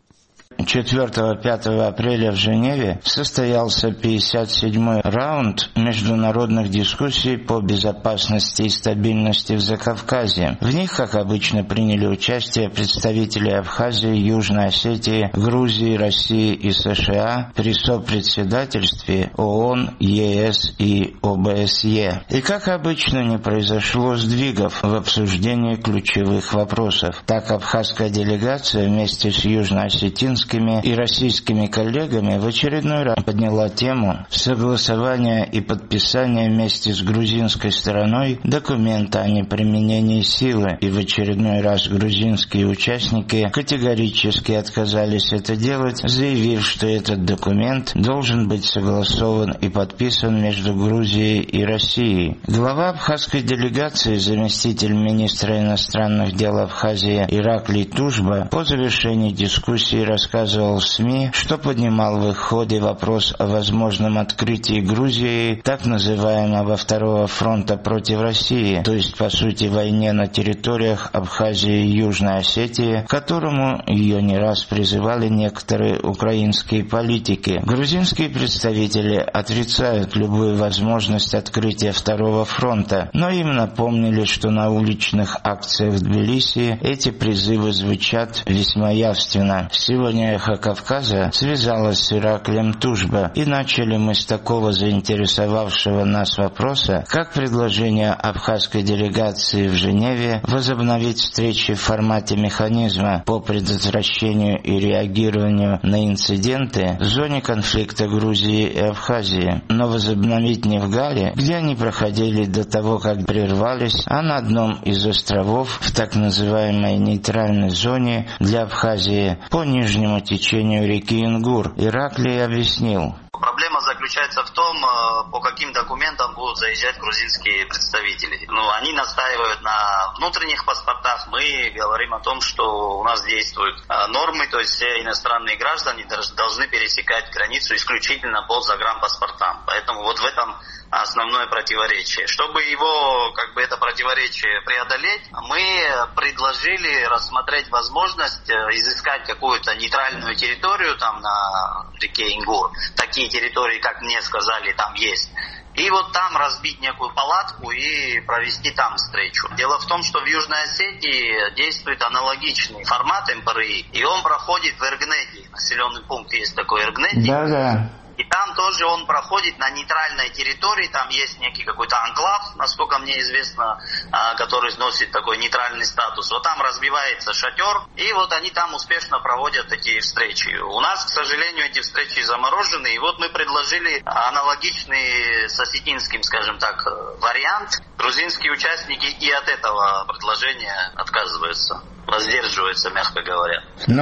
4-5 апреля в Женеве состоялся 57-й раунд международных дискуссий по безопасности и стабильности в Закавказье. В них, как обычно, приняли участие представители Абхазии, Южной Осетии, Грузии, России и США при сопредседательстве ООН, ЕС и ОБСЕ. И, как обычно, не произошло сдвигов в обсуждении ключевых вопросов. Так, абхазская делегация вместе с южноосетинской и российскими коллегами в очередной раз подняла тему согласования и подписания вместе с грузинской стороной документа о неприменении силы, и в очередной раз грузинские участники категорически отказались это делать, заявив, что этот документ должен быть согласован и подписан между Грузией и Россией. Глава абхазской делегации, заместитель министра иностранных дел Абхазии Ираклий Тужба по завершении дискуссии рассказывал в СМИ, что поднимал в их ходе вопрос о возможном открытии Грузии так называемого второго фронта против России, то есть, по сути, войне на территориях Абхазии и Южной Осетии, к которому ее не раз призывали некоторые украинские политики. Грузинские представители отрицают любую возможность открытия второго фронта, но им напомнили, что на уличных акциях в Тбилиси эти призывы звучат весьма явственно. Сегодня «Эхо Кавказа» связалась с Ираклием Тужба, и начали мы с такого заинтересовавшего нас вопроса, как предложение абхазской делегации в Женеве возобновить встречи в формате механизма по предотвращению и реагированию на инциденты в зоне конфликта Грузии и Абхазии, но возобновить не в Гале, где они проходили до того, как прервались, а на одном из островов в так называемой нейтральной зоне для Абхазии по нижнему течению реки Ингур. Ираклий объяснил. Проблема заключается в том, по каким документам будут заезжать грузинские представители. Они настаивают на внутренних паспортах. Мы говорим о том, что у нас действуют нормы, то есть все иностранные граждане должны пересекать границу исключительно по загранпаспортам. Поэтому вот в этом основное противоречие. Чтобы его, это противоречие преодолеть, мы предложили рассмотреть возможность изыскать какую-то нейтральную территорию там на реке Ингур. Такие территории, как мне сказали, там есть. И вот там разбить некую палатку и провести там встречу. Дело в том, что в Южной Осетии действует аналогичный формат МПРИ, и он проходит в Эргнети. Населенный пункт есть такой Эргнети. Да. И там тоже он проходит на нейтральной территории, там есть некий какой-то анклав, насколько мне известно, который носит такой нейтральный статус. Вот там разбивается шатер, и вот они там успешно проводят эти встречи. У нас, к сожалению, эти встречи заморожены, и вот мы предложили аналогичный с осетинским, скажем так, вариант. Грузинские участники и от этого предложения отказываются, воздерживаются, мягко говоря.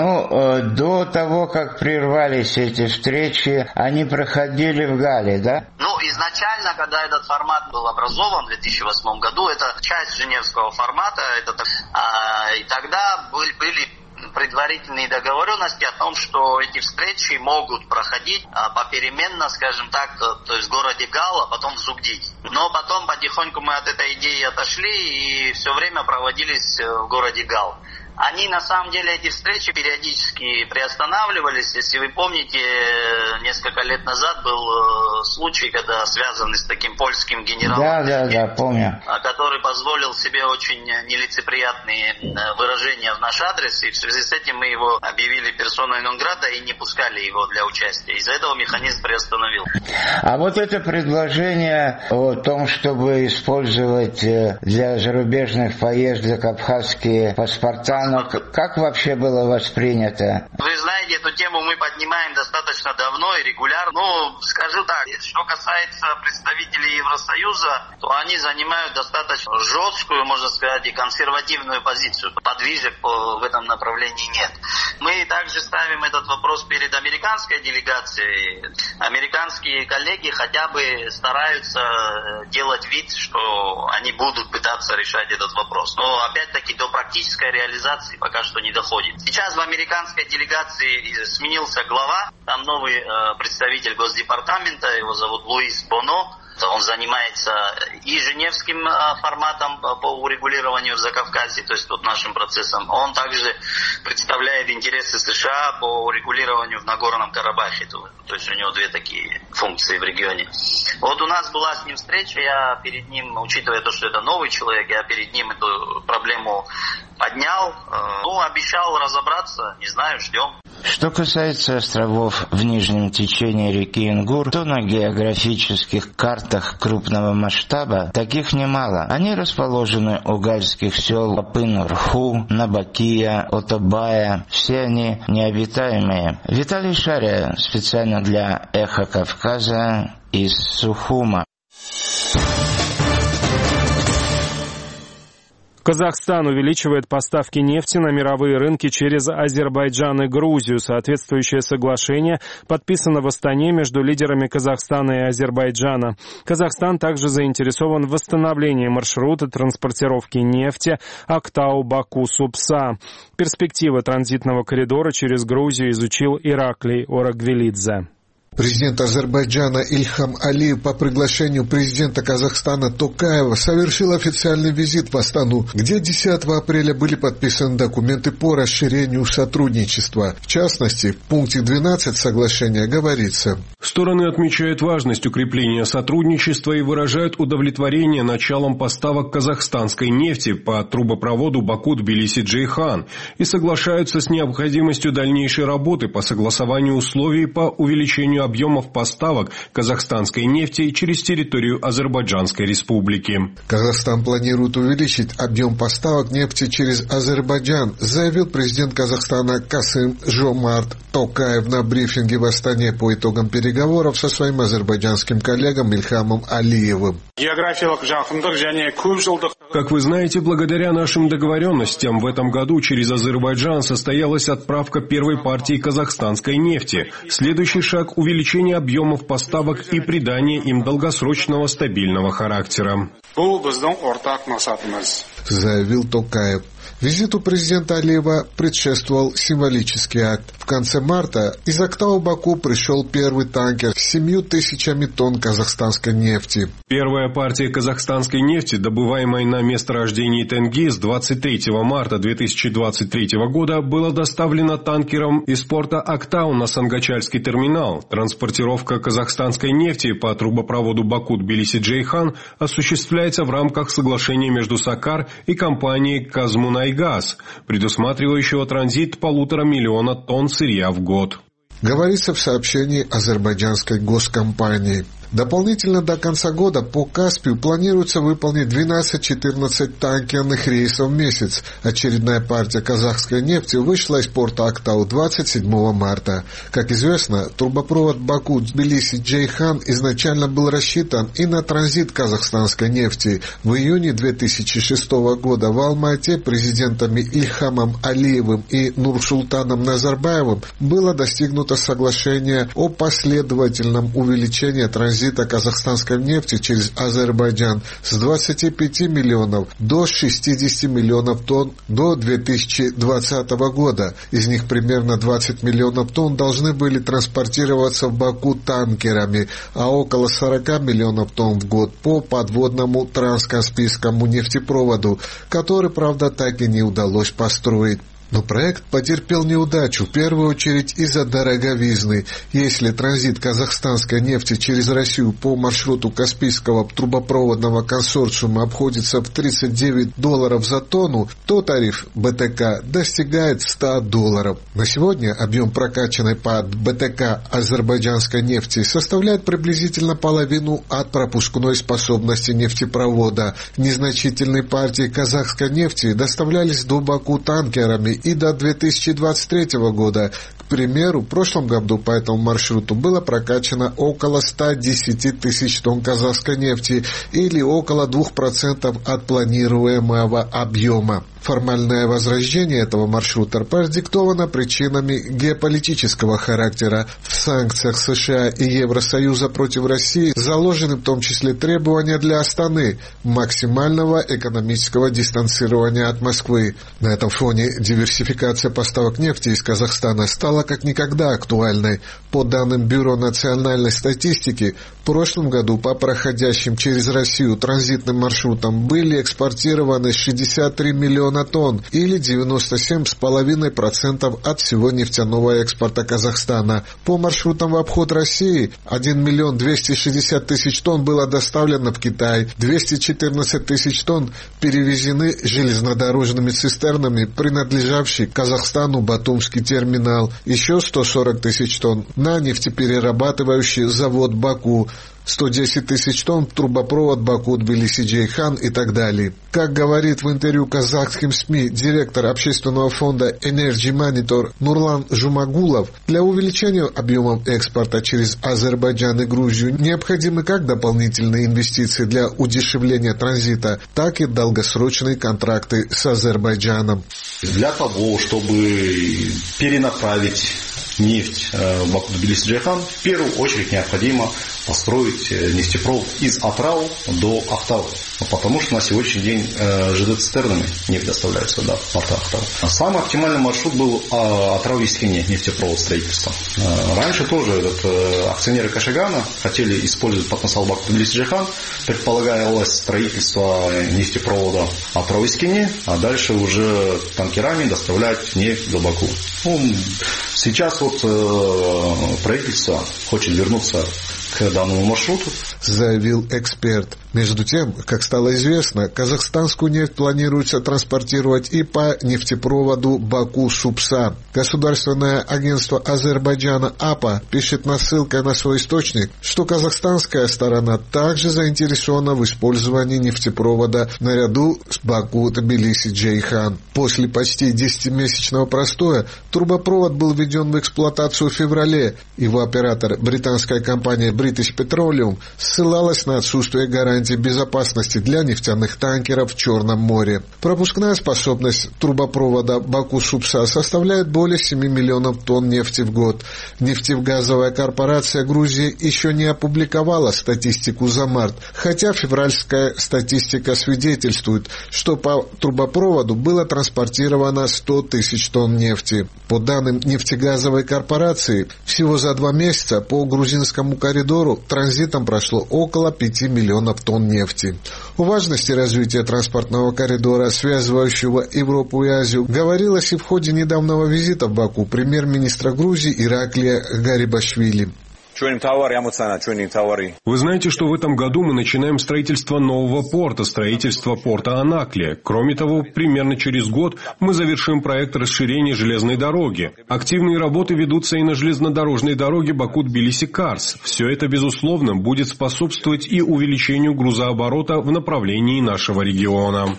До того, как прервались эти встречи, они проходили в Гале, да? Изначально, когда этот формат был образован в 2008 году, это часть женевского формата, и тогда были предварительные договоренности о том, что эти встречи могут проходить попеременно, скажем так, то есть в городе Гал, а потом в Зугдиде. Но потом потихоньку мы от этой идеи отошли и все время проводились в городе Гал. Они, на самом деле, эти встречи периодически приостанавливались. Если вы помните, несколько лет назад был случай, когда связанный с таким польским генералом. Да, помню. Который позволил себе очень нелицеприятные выражения в наш адрес. И в связи с этим мы его объявили персоной нон грата и не пускали его для участия. Из-за этого механизм приостановил. А вот это предложение о том, чтобы использовать для зарубежных поездок абхазские паспорта, оно как вообще было воспринято? Вы знаете, эту тему мы поднимаем достаточно давно и регулярно. Ну, скажу так, что касается представителей Евросоюза, то они занимают достаточно жесткую, можно сказать, и консервативную позицию. Подвижек в этом направлении нет. Мы также ставим этот вопрос перед американской делегацией. Американские коллеги хотя бы стараются делать вид, что они будут пытаться решать этот вопрос. Но опять-таки до практической реализации пока что не доходит. Сейчас в американской делегации сменился глава, там новый представитель Госдепартамента, его зовут Луис Боно. Он занимается и женевским форматом по урегулированию в Закавказье, то есть вот нашим процессом. Он также представляет интересы США по урегулированию в Нагорном Карабахе. То есть у него две такие функции в регионе. Вот у нас была с ним встреча, я перед ним, учитывая то, что это новый человек, я перед ним эту проблему поднял, обещал разобраться, не знаю, ждем. Что касается островов в нижнем течении реки Ингур, то на географических картах крупного масштаба таких немало. Они расположены у гальских сел Апын-Рху, Набакия, Отобая. Все они необитаемые. Виталий Шария специально для «Эхо Кавказа» из Сухума. Казахстан увеличивает поставки нефти на мировые рынки через Азербайджан и Грузию. Соответствующее соглашение подписано в Астане между лидерами Казахстана и Азербайджана. Казахстан также заинтересован в восстановлении маршрута транспортировки нефти Актау-Баку-Супса. Перспективы транзитного коридора через Грузию изучил Ираклий Орагвелидзе. Президент Азербайджана Ильхам Алиев по приглашению президента Казахстана Токаева совершил официальный визит в Астану, где 10 апреля были подписаны документы по расширению сотрудничества. В частности, в пункте 12 соглашения говорится: стороны отмечают важность укрепления сотрудничества и выражают удовлетворение началом поставок казахстанской нефти по трубопроводу Баку-Тбилиси-Джейхан и соглашаются с необходимостью дальнейшей работы по согласованию условий по увеличению объемов поставок казахстанской нефти через территорию Азербайджанской республики. Казахстан планирует увеличить объем поставок нефти через Азербайджан, заявил президент Казахстана Касым-Жомарт Токаев на брифинге в Астане по итогам переговоров со своим азербайджанским коллегом Ильхамом Алиевым. Как вы знаете, благодаря нашим договоренностям в этом году через Азербайджан состоялась отправка первой партии казахстанской нефти. Следующий шаг – увеличение объемов поставок и придание им долгосрочного стабильного характера, заявил Токаев. Визиту президента Алиева предшествовал символический акт. В конце марта из Актау-Баку пришел первый танкер с 7 тысячами тонн казахстанской нефти. Первая партия казахстанской нефти, добываемой на месторождении Тенгиз 23 марта 2023 года, была доставлена танкером из порта Актау на Сангачальский терминал. Транспортировка казахстанской нефти по трубопроводу Баку-Тбилиси-Джейхан осуществляется в рамках соглашения между САКАР и компанией «Казмунайгаз», предусматривающего транзит 1,5 миллиона тонн сырья в год. Говорится в сообщении азербайджанской госкомпании. Дополнительно до конца года по Каспию планируется выполнить 12-14 танкерных рейсов в месяц. Очередная партия казахской нефти вышла из порта Актау 27 марта. Как известно, трубопровод Баку-Тбилиси-Джейхан изначально был рассчитан и на транзит казахстанской нефти. В июне 2006 года в Алма-Ате президентами Ильхамом Алиевым и Нурсултаном Назарбаевым было достигнуто соглашение о последовательном увеличении транзита казахстанской нефти через Азербайджан с 25 миллионов до 60 миллионов тонн до 2020 года. Из них примерно 20 миллионов тонн должны были транспортироваться в Баку танкерами, а около 40 миллионов тонн в год по подводному транскаспийскому нефтепроводу, который, правда, так и не удалось построить. Но проект потерпел неудачу, в первую очередь из-за дороговизны. Если транзит казахстанской нефти через Россию по маршруту Каспийского трубопроводного консорциума обходится в $39 за тонну, то тариф БТК достигает $100. На сегодня объем прокачанной под БТК азербайджанской нефти составляет приблизительно половину от пропускной способности нефтепровода. Незначительные партии казахской нефти доставлялись до Баку танкерами и до 2023 года. К примеру, в прошлом году по этому маршруту было прокачано около 110 тысяч тонн казахской нефти или около 2% от планируемого объема. Формальное возрождение этого маршрута продиктовано причинами геополитического характера. В санкциях США и Евросоюза против России заложены в том числе требования для Астаны максимального экономического дистанцирования от Москвы. На этом фоне диверсификация поставок нефти из Казахстана стала как никогда актуальной. По данным Бюро национальной статистики, в прошлом году по проходящим через Россию транзитным маршрутам были экспортированы 63 миллиона тонн или 97,5% от всего нефтяного экспорта Казахстана. По маршрутам в обход России 1 миллион 260 тысяч тонн было доставлено в Китай, 214 тысяч тонн перевезены железнодорожными цистернами, принадлежавший Казахстану Батумский терминал, еще 140 тысяч тонн на нефтеперерабатывающий завод Баку, 110 тысяч тонн трубопровод Баку-Тбилиси-Джейхан и так далее. Как говорит в интервью казахским СМИ директор общественного фонда Energy Monitor Нурлан Жумагулов, для увеличения объемов экспорта через Азербайджан и Грузию необходимы как дополнительные инвестиции для удешевления транзита, так и долгосрочные контракты с Азербайджаном. Для того, чтобы перенаправить нефть в Баку-Тбилиси-Джейхан, в первую очередь необходимо построить нефтепровод из Атырау до Актау, потому что на сегодняшний день ЖД-цистернами нефть доставляется в порт Актау. Самый оптимальный маршрут был Атырау-Искине, нефтепровод строительства. Раньше тоже акционеры Кашигана хотели использовать потенциал Баку-Тбилиси-Джейхан, предполагалось строительство нефтепровода Атырау-Искине, а дальше уже танкерами доставлять нефть до Баку. Сейчас правительство хочет вернуться к данному маршруту, заявил эксперт. Между тем, как стало известно, казахстанскую нефть планируется транспортировать и по нефтепроводу Баку-Супса. Государственное агентство Азербайджана АПА пишет ссылкой на свой источник, что казахстанская сторона также заинтересована в использовании нефтепровода наряду с Баку-Тбилиси-Джейхан. После почти 10-месячного простоя трубопровод был введен в эксплуатацию в феврале. Его оператор, британская компания British Petroleum, ссылалась на отсутствие гарантий безопасности для нефтяных танкеров в Черном море. Пропускная способность трубопровода Баку-Супса составляет более 7 миллионов тонн нефти в год. Нефтегазовая корпорация Грузии еще не опубликовала статистику за март, хотя февральская статистика свидетельствует, что по трубопроводу было транспортировано 100 тысяч тонн нефти. По данным нефтегазовой корпорации, всего за 2 месяца по грузинскому коридору транзитом прошло около 5 миллионов тонн нефти. О важности развития транспортного коридора, связывающего Европу и Азию, говорилось и в ходе недавнего визита в Баку премьер-министра Грузии Ираклия Гарибашвили. Вы знаете, что в этом году мы начинаем строительство нового порта, строительство порта Анаклия. Кроме того, примерно через год мы завершим проект расширения железной дороги. Активные работы ведутся и на железнодорожной дороге Баку-Тбилиси-Карс. Все это, безусловно, будет способствовать и увеличению грузооборота в направлении нашего региона.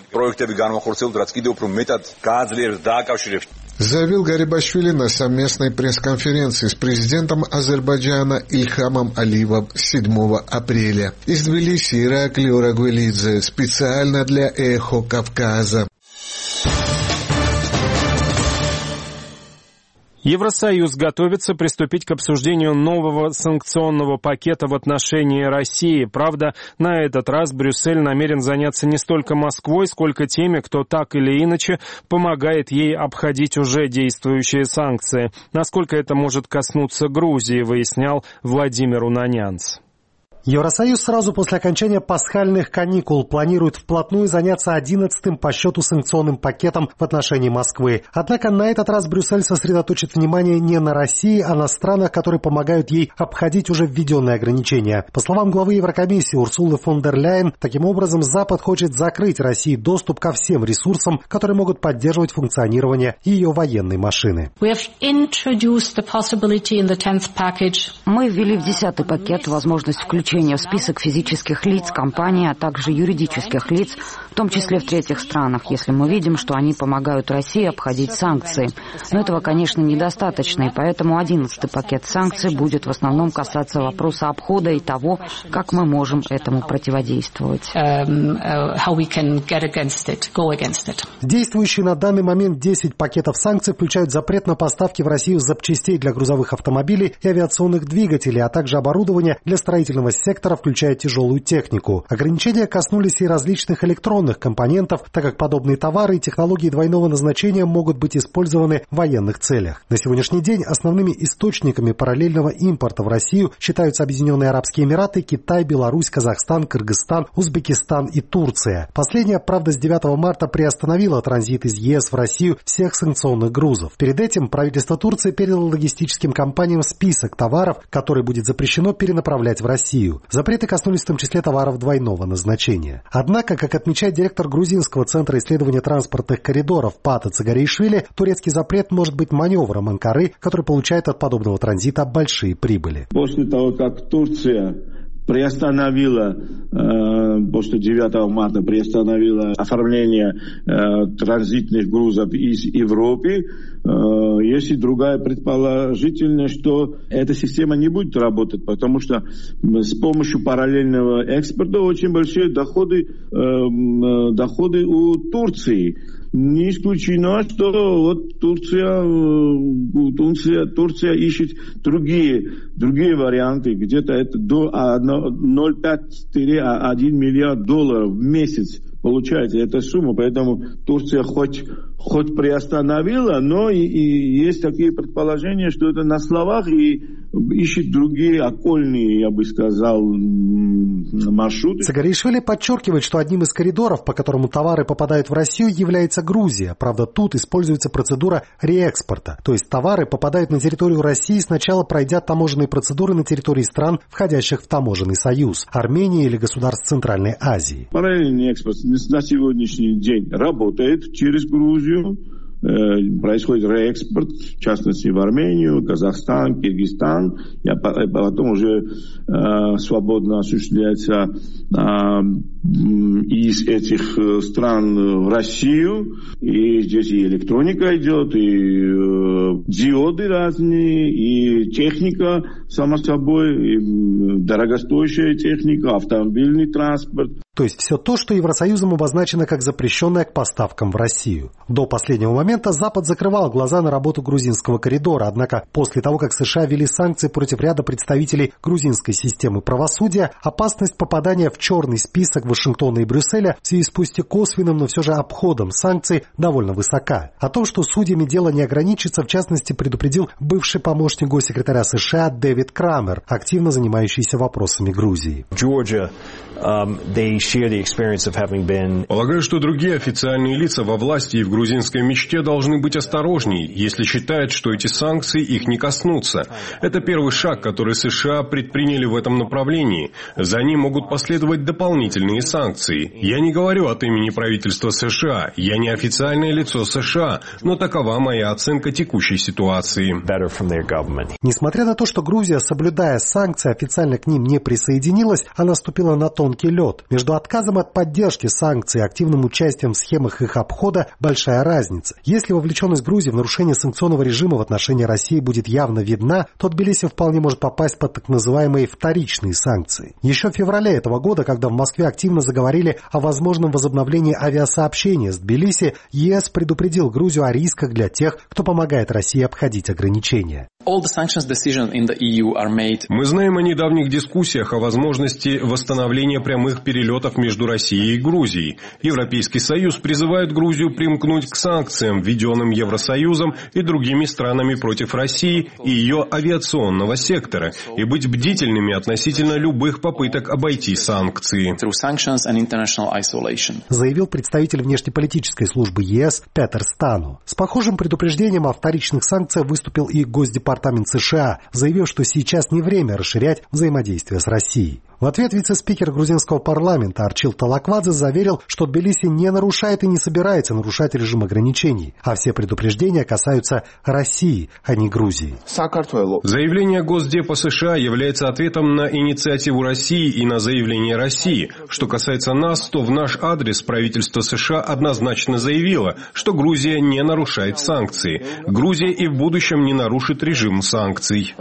Заявил Гарибашвили на совместной пресс-конференции с президентом Азербайджана Ильхамом Алиевым 7 апреля. Из Тбилиси Ираклий Орагвелидзе, специально для «Эхо Кавказа». Евросоюз готовится приступить к обсуждению нового санкционного пакета в отношении России. Правда, на этот раз Брюссель намерен заняться не столько Москвой, сколько теми, кто так или иначе помогает ей обходить уже действующие санкции. Насколько это может коснуться Грузии, выяснял Владимир Унанянц. Евросоюз сразу после окончания пасхальных каникул планирует вплотную заняться 11-м по счету санкционным пакетом в отношении Москвы. Однако на этот раз Брюссель сосредоточит внимание не на России, а на странах, которые помогают ей обходить уже введенные ограничения. По словам главы Еврокомиссии Урсулы фон дер Ляйен, таким образом Запад хочет закрыть России доступ ко всем ресурсам, которые могут поддерживать функционирование ее военной машины. Мы ввели в 10-й пакет возможность включения в список физических лиц, компаний, а также юридических лиц, в том числе в третьих странах, если мы видим, что они помогают России обходить санкции. Но этого, конечно, недостаточно, и поэтому 11-й пакет санкций будет в основном касаться вопроса обхода и того, как мы можем этому противодействовать. Действующие на данный момент 10 пакетов санкций включают запрет на поставки в Россию запчастей для грузовых автомобилей и авиационных двигателей, а также оборудования для строительного сектора, включая тяжелую технику. Ограничения коснулись и различных электронных компонентов, так как подобные товары и технологии двойного назначения могут быть использованы в военных целях. На сегодняшний день основными источниками параллельного импорта в Россию считаются Объединенные Арабские Эмираты, Китай, Беларусь, Казахстан, Кыргызстан, Узбекистан и Турция. Последняя, правда, с 9 марта приостановила транзит из ЕС в Россию всех санкционных грузов. Перед этим правительство Турции передало логистическим компаниям список товаров, которые будет запрещено перенаправлять в Россию. Запреты коснулись в том числе товаров двойного назначения. Однако, как отмечает директор Грузинского центра исследования транспортных коридоров Пата Цагаришвили, турецкий запрет может быть маневром Анкары, который получает от подобного транзита большие прибыли. После того, как Турция приостановила, после 9 марта приостановила оформление транзитных грузов из Европы, есть и другая предположительность, что эта система не будет работать, потому что с помощью параллельного экспорта очень большие доходы у Турции. Не исключено, что вот Турция ищет другие варианты, где-то это до 0,5-1 миллиард долларов в месяц получается эта сумма, поэтому Турция хоть приостановила, но и есть такие предположения, что это на словах и ищет другие окольные, я бы сказал, маршруты. Цагаришвили подчеркивает, что одним из коридоров, по которому товары попадают в Россию, является Грузия. Правда, тут используется процедура реэкспорта, то есть товары попадают на территорию России, сначала пройдя таможенные процедуры на территории стран, входящих в таможенный союз, Армении или государств Центральной Азии. Параллельный экспорт на сегодняшний день работает через Грузию. Происходит реэкспорт, в частности в Армению, Казахстан, Киргизстан, а потом уже свободно осуществляется из этих стран в Россию. И здесь и электроника идет, и диоды разные, и техника, само собой, и дорогостоящая техника, автомобильный транспорт. То есть все то, что Евросоюзом обозначено как запрещенное к поставкам в Россию. До последнего момента Запад закрывал глаза на работу грузинского коридора, однако после того, как США ввели санкции против ряда представителей грузинской системы правосудия, опасность попадания в черный список Вашингтона и Брюсселя в связи с пусть и косвенным, но все же обходом санкций довольно высока. О том, что судьями дело не ограничится, в частности, предупредил бывший помощник госсекретаря США Дэвид Крамер, активно занимающийся вопросами Грузии. Полагаю, что другие официальные лица во власти и в грузинской мечте должны быть осторожней, если считают, что эти санкции их не коснутся. Это первый шаг, который США предприняли в этом направлении. За ним могут последовать дополнительные санкции. Я не говорю от имени правительства США, я не официальное лицо США, но такова моя оценка текущей ситуации. Несмотря на то, что Грузия, соблюдая санкции, официально к ним не присоединилась, она ступила на тонкий лед. Между отказом от поддержки санкций и активным участием в схемах их обхода большая разница. Если вовлеченность Грузии в нарушение санкционного режима в отношении России будет явно видна, то Тбилиси вполне может попасть под так называемые вторичные санкции. Еще в феврале этого года, когда в Москве активно заговорили о возможном возобновлении авиасообщения с Тбилиси, ЕС предупредил Грузию о рисках для тех, кто помогает России обходить ограничения. Мы знаем о недавних дискуссиях о возможности восстановления прямых перелетов между Россией и Грузией. Европейский Союз призывает Грузию примкнуть к санкциям, введенным Евросоюзом и другими странами против России и ее авиационного сектора, и быть бдительными относительно любых попыток обойти санкции. Заявил представитель внешнеполитической службы ЕС Петер Стану. С похожим предупреждением о вторичных санкциях выступил и Госдепартамент США, заявив, что сейчас не время расширять взаимодействие с Россией. В ответ вице-спикер грузинского парламента Арчил Талаквадзе заверил, что Тбилиси не нарушает и не собирается нарушать режим ограничений, а все предупреждения касаются России, а не Грузии. Заявление Госдепа США является ответом на инициативу России и на заявление России. Что касается нас, то в наш адрес правительство США однозначно заявило, что Грузия не нарушает санкции. Грузия и в будущем не нарушит режим санкций.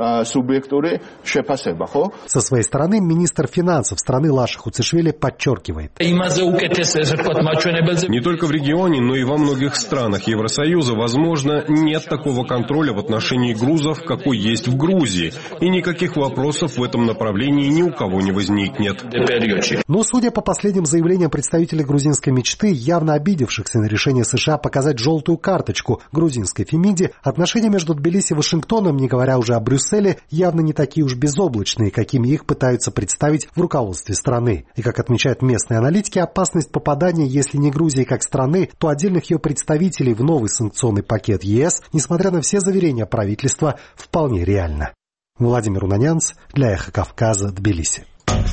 Со своей стороны министр финансов страны Лаша Хуцишвили подчеркивает. Не только в регионе, но и во многих странах Евросоюза, возможно, нет такого контроля в отношении грузов, какой есть в Грузии. И никаких вопросов в этом направлении ни у кого не возникнет. Но, судя по последним заявлениям представителей грузинской мечты, явно обидевшихся на решение США показать желтую карточку грузинской Фемиде, отношения между Тбилиси и Вашингтоном, не говоря уже о Брюсселе, явно не такие уж безоблачные, какими их пытаются представить в руководстве страны. И, как отмечают местные аналитики, опасность попадания, если не Грузии как страны, то отдельных ее представителей в новый санкционный пакет ЕС, несмотря на все заверения правительства, вполне реальна. Владимир Унанянц для Эхо Кавказа, Тбилиси.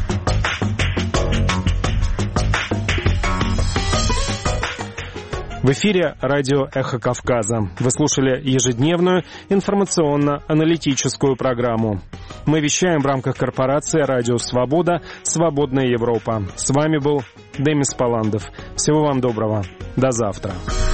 В эфире радио «Эхо Кавказа». Вы слушали ежедневную информационно-аналитическую программу. Мы вещаем в рамках корпорации «Радио Свобода. Свободная Европа». С вами был Демис Паландов. Всего вам доброго. До завтра.